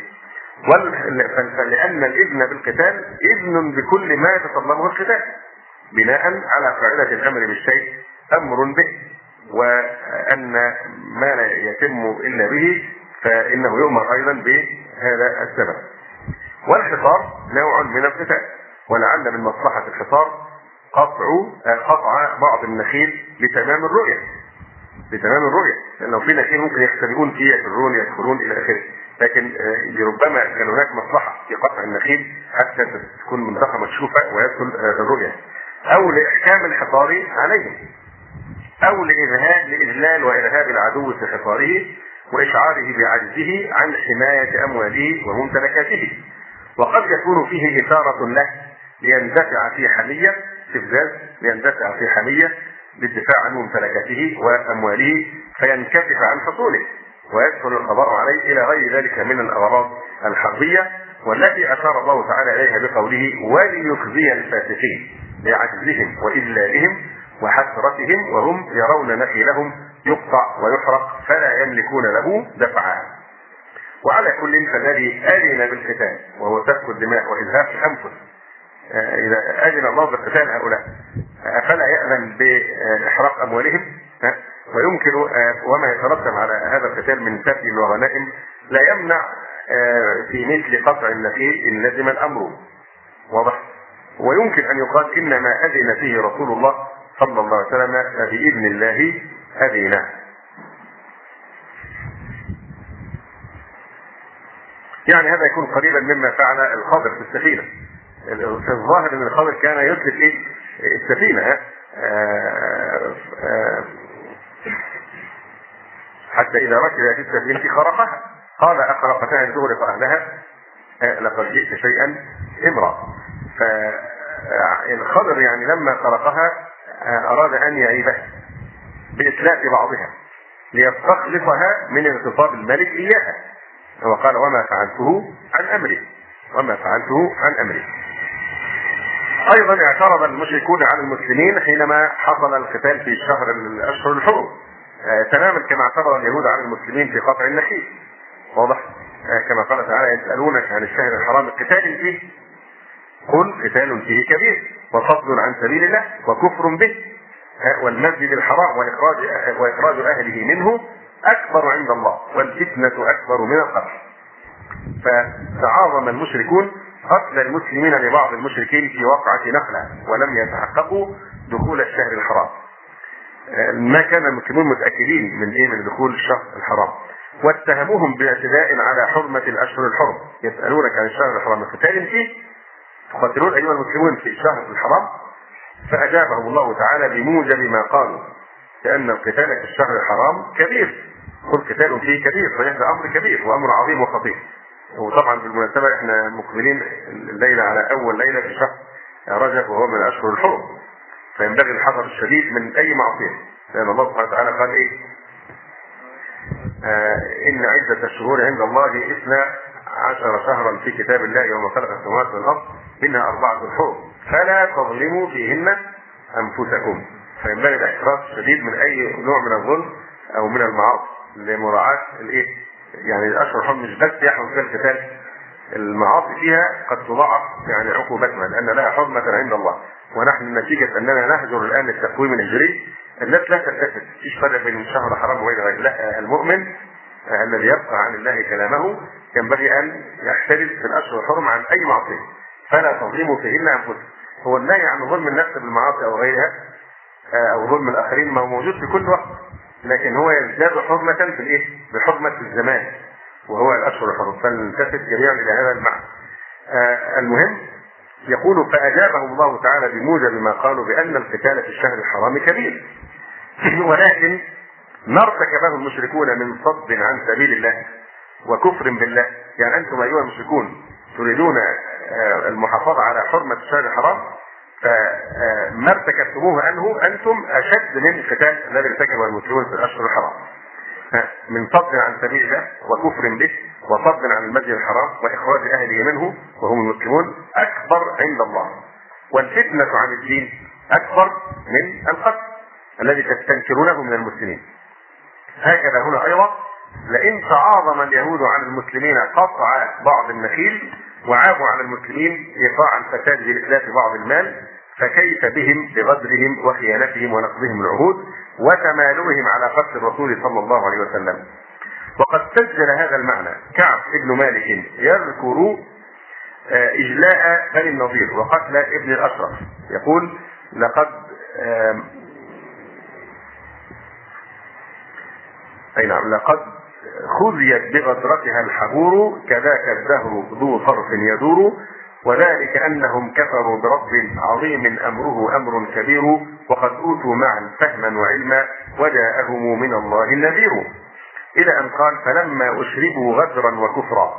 لأن الإذن بالقتال إذن بكل ما يتطلبه القتال بناء على قاعدة الأمر بالشيء أمر به، وأن ما لا يتم إلا به فإنه يؤمر أيضا بهذا السبب. والحصار نوع من القتال، ولعل من مصلحة الحصار قطع قطع بعض النخيل لتمام الرؤية، لتمام الرؤية، لأنه في نخيل ممكن يختبئون فيه يفرون يدخلون إلى آخره، لكن لربما كان هناك مصلحة في قطع النخيل حتى تكون منطقة مكشوفة ويدخل الرؤية، أو لإحكام الحصار عليهم، أو لإذهاب لإذلال وإرهاب العدو في حصاره وإشعاره بعجزه عن حماية أمواله وممتلكاته. وقد يكون فيه إثارة له ليندفع في حمية استفزاز، ليندفع في حمية للدفاع عن ممتلكاته وأمواله فينكفف عن حصوله ويدخل القضاء عليه إلى غير ذلك من الأغراض الحربية، والتي أشار الله تعالى إليها بقوله وليخزي الفاسقين لعجزهم وإذلالهم وحسرتهم وهم يرون نخيلهم يقطع ويحرق فلا يملكون له دفعا. وعلى كل فالذي آذن بالقتال وهو سفك الدماء وإزهاق الأنفس، إذا آذن الله بالقتال هؤلاء فلا يأذن بإحراق أموالهم، ويمكن وما يترتب على هذا القتال من سفك وغنائم لا يمنع في مثل قطع النخيل إن لزم الأمر، واضح. ويمكن أن يقال إنما أذن فيه رسول الله صلى الله عليه وسلم بإذن الله أذنه. يعني هذا يكون قريبا مما فعل الخضر في السفينة. في الظاهر ان الخضر كان يسلك ايه السفينة آآ آآ حتى اذا ركب في السفينة خرقها قال اخرقتها لتغرق اهلها لقد جئت شيئا امرا. فالخضر يعني لما خرقها اراد ان يعيبها باتلاف بعضها ليستخلصها من اغتصاب الملك اياها، وقال وما فعلته عن امري وما فعلته عن امري. ايضا اعترض المشركون على المسلمين حينما حصل القتال في شهر الاشهر الحرم آه تماما كما اعترض اليهود على المسلمين في قطع النخيل، واضح. آه كما قال تعالى يسالونك عن الشهر الحرام قتال فيه قل قتال فيه كبير وصد عن سبيل الله وكفر به آه والمسجد الحرام واخراج آه واخراج اهله منه اكبر عند الله والفتنه اكبر من القتل. فتعاظم المشركون قتل المسلمين لبعض المشركين في وقعة نخلة ولم يتحققوا دخول الشهر الحرام. ما كان المسلمون متأكدين من ايه من دخول الشهر الحرام، واتهموهم باعتداء على حرمة الاشهر الحرم. يسألونك عن الشهر الحرام قتال فيه تقاتلون ايها المسلمون في الشهر الحرام، فاجابهم الله تعالى بموجب ما قالوا لان القتال في الشهر الحرام كبير، قل قتال فيه كبير، فهذا امر كبير وامر عظيم وخطير. وطبعا بالمناسبة احنا مقبلين الليلة على اول ليلة في شهر رجب وهو من الاشهر الحرم، فينبغي الحذر الشديد من اي معصية، لان الله سبحانه وتعالى قال ايه آه ان عدة الشهور عند الله اثنا عشر شهرا في كتاب الله يوم خلق السماوات والارض منها اربعة حرم فلا تظلموا فيهن انفسكم. فينبغي الاحتراز الشديد من اي نوع من الظلم او من المعاصي لمراعاة الايه يعني الاشهر الحرم مش بس يحرم فيها القتال، المعاصي فيها قد تضاعف يعني عقوبتها لان لها حرمة عند الله. ونحن نتيجة اننا نهجر الان التقويم الهجري الناس لا تلتفت، مفيش فرق بين الشهر حرام وبين غيره. لا، المؤمن الذي يبقى عن الله كلامه ينبغي ان يحترز في الاشهر الحرم عن اي معصية، فلا تظلموا فيهن انفسكم. هو النهي عن ظلم النفس بالمعاصي او غيرها او ظلم الاخرين ما هو موجود في كل وقت، لكن هو يزداد حرمه في الايه؟ بحرمه الزمان وهو الاشهر الحرم، فلنلتفت جميعا الى هذا المعنى. آه المهم يقول فاجابهم الله تعالى بموجب ما قالوا بان القتال في الشهر الحرام كبير، ولكن ما ارتكبه المشركون من صد عن سبيل الله وكفر بالله. يعني انتم ايها المشركون تريدون آه المحافظه على حرمه الشهر الحرام، فما ارتكبتموه انه انتم اشد من القتال الذي ارتكبه المسلمون في الاشهر الحرام من صد عن سبيل الله وكفر به وصد عن المسجد الحرام واخراج اهله منه وهم المسلمون اكبر عند الله، والفتنه عن الدين اكبر من القتل الذي تستنكرونه من المسلمين. هكذا هنا ايضا لئن تعاظم اليهود على المسلمين قطع بعض النخيل وعابوا على المسلمين ايقاع الفساد بإتلاف بعض المال، فكيف بهم بغدرهم وخيانتهم ونقضهم العهود وتمالؤهم على قتل الرسول صلى الله عليه وسلم. وقد سجل هذا المعنى كعب بن مالك يذكر اجلاء بني النضير وقتل ابن الاشرف، يقول لقد اي نعم لقد خذيت بغدرتها الحبور كذاك الدهر ذو صرف يدور، وذلك انهم كفروا برب عظيم امره امر كبير، وقد اوتوا معا فهما وعلما وجاءهم من الله النذير، الى ان قال فلما اشربوا غدرا وكفرا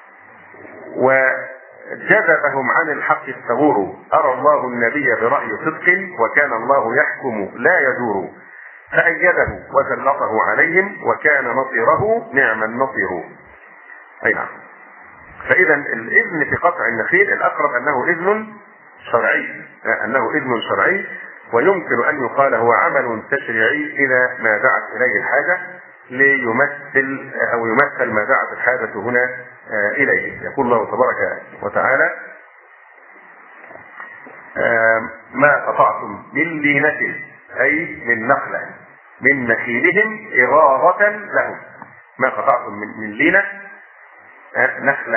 وجذبهم عن الحق الثغور ارى الله النبي براي صدق وكان الله يحكم لا يدور، فأيده وسلطه عليهم وكان نصيره نعم النصير. أي نعم. فإذا الإذن في قطع النخيل الأقرب أنه إذن شرعي، أنه إذن شرعي، ويمكن أن يقال هو عمل تشريعي إذا ما دعت إليه الحاجة ليمثل أو يمثل ما دعت الحاجة هنا إليه. يقول الله تبارك وتعالى ما قطعتم من لينة أي من نخلة من نخيلهم إغاظة لهم، ما قطعتم من, من لينة نخلة،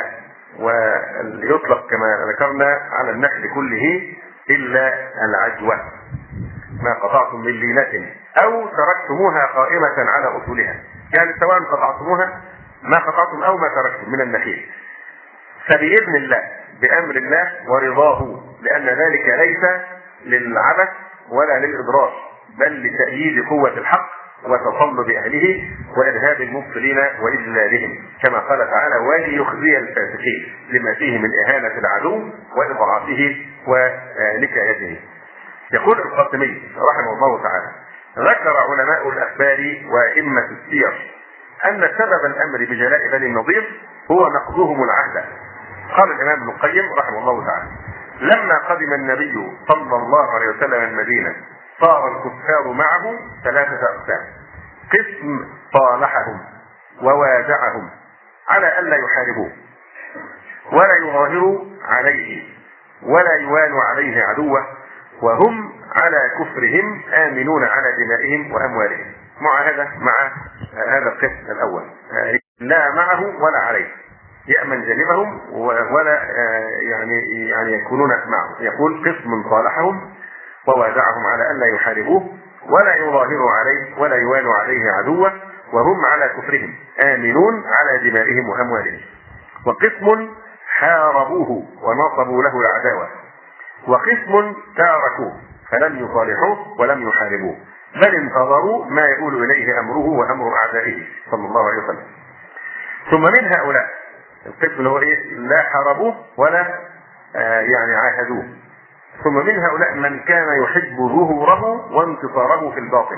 ويطلق كما ذكرنا على النخل كله إلا العجوة، ما قطعتم من لينة أو تركتموها قائمة على أصولها، يعني سواء قطعتموها ما قطعتم أو ما تركتم من النخيل، فبإذن الله بأمر الله ورضاه، لأن ذلك ليس للعبث ولا للإضرار بل لتأييد قوة الحق وتصلب أهله وإرهاب المبطلين وإذلالهم، كما قال تعالى وليخزي الفاسقين لما فيه من إهانة العدو وإضعافه ونكايته. يقول القاسمي رحمه الله تعالى ذكر علماء الأخبار وأئمة السير أن سبب الأمر بجلاء بني النضير هو نقضهم العهد. قال الإمام ابن القيم رحمه الله تعالى لما قدم النبي صلى الله عليه وسلم المدينة صار الكفار معه ثلاثة أقسام: قسم صالحهم ووادعهم على ألا يحاربوه ولا يظاهروا عليه ولا يوالوا عليه عدوه، وهم على كفرهم آمنون على دمائهم وأموالهم. معاهدة مع هذا القسم الأول، لا معه ولا عليه، يأمن جانبهم ولا يعني يعني يكونون معه. يقول قسم صالحهم ووادعهم على ألا يحاربوه ولا يظاهروا عليه ولا يوالوا عليه عدوه، وهم على كفرهم آمنون على دمائهم وأموالهم. وقسم حاربوه ونصبوا له العداوة، وقسم تاركوه فلم يصالحوه ولم يحاربوه بل انتظروا ما يقول إليه أمره وأمر أعدائه صلى الله عليه وسلم. ثم من هؤلاء القسم اللي هو إيه؟ لا حاربوه ولا آه يعني عاهدوه. ثم من هؤلاء من كان يحب ظهوره وانتصاره في الباطن،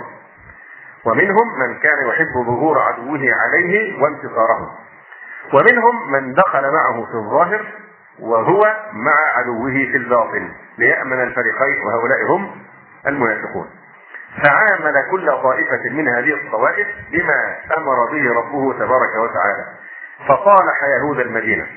ومنهم من كان يحب ظهور عدوه عليه وانتصاره، ومنهم من دخل معه في الظاهر وهو مع عدوه في الباطن ليأمن الفريقين، وهؤلاء هم المنافقون. فعامل كل طائفة من هذه الطوائف بما أمر به ربه تبارك وتعالى، فصالح يهود المدينة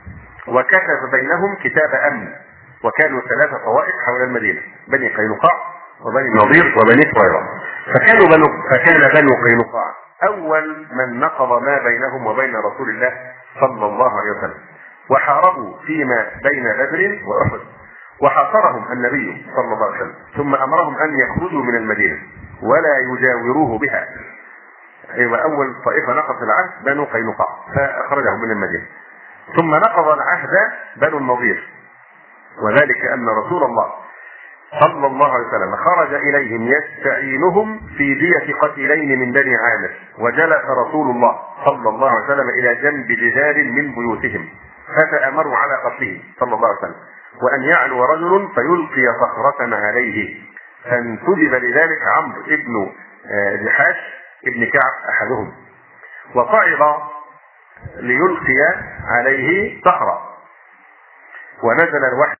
وكتب بينهم كتاب أمن، وكانوا ثلاثة طوائف حول المدينة: بني قينقاع وبني النضير وبني قريظة. فكانوا بنو فكان بنو قينقاع أول من نقض ما بينهم وبين رسول الله صلى الله عليه وسلم، وحاربوا فيما بين بدر وأحد، وحاصرهم النبي صلى الله عليه وسلم، ثم أمرهم أن يخرجوا من المدينة ولا يجاوروه بها. أيوة، أول طائفة نقضت العهد بنو قينقاع فأخرجهم من المدينة، ثم نقض العهد بنو النضير، وذلك أن رسول الله صلى الله عليه وسلم خرج إليهم يستعينهم في دية قتيلين من بني عامر، وجلس رسول الله صلى الله عليه وسلم إلى جنب جدار من بيوتهم فتأمروا على قتله صلى الله عليه وسلم، وأن يعلو رجل فيلقي صخرة عليه، فانتدب لذلك عمرو بن جحاش ابن كعب أحدهم، وصعد ليلقي عليه صخرة، ونزل الوحي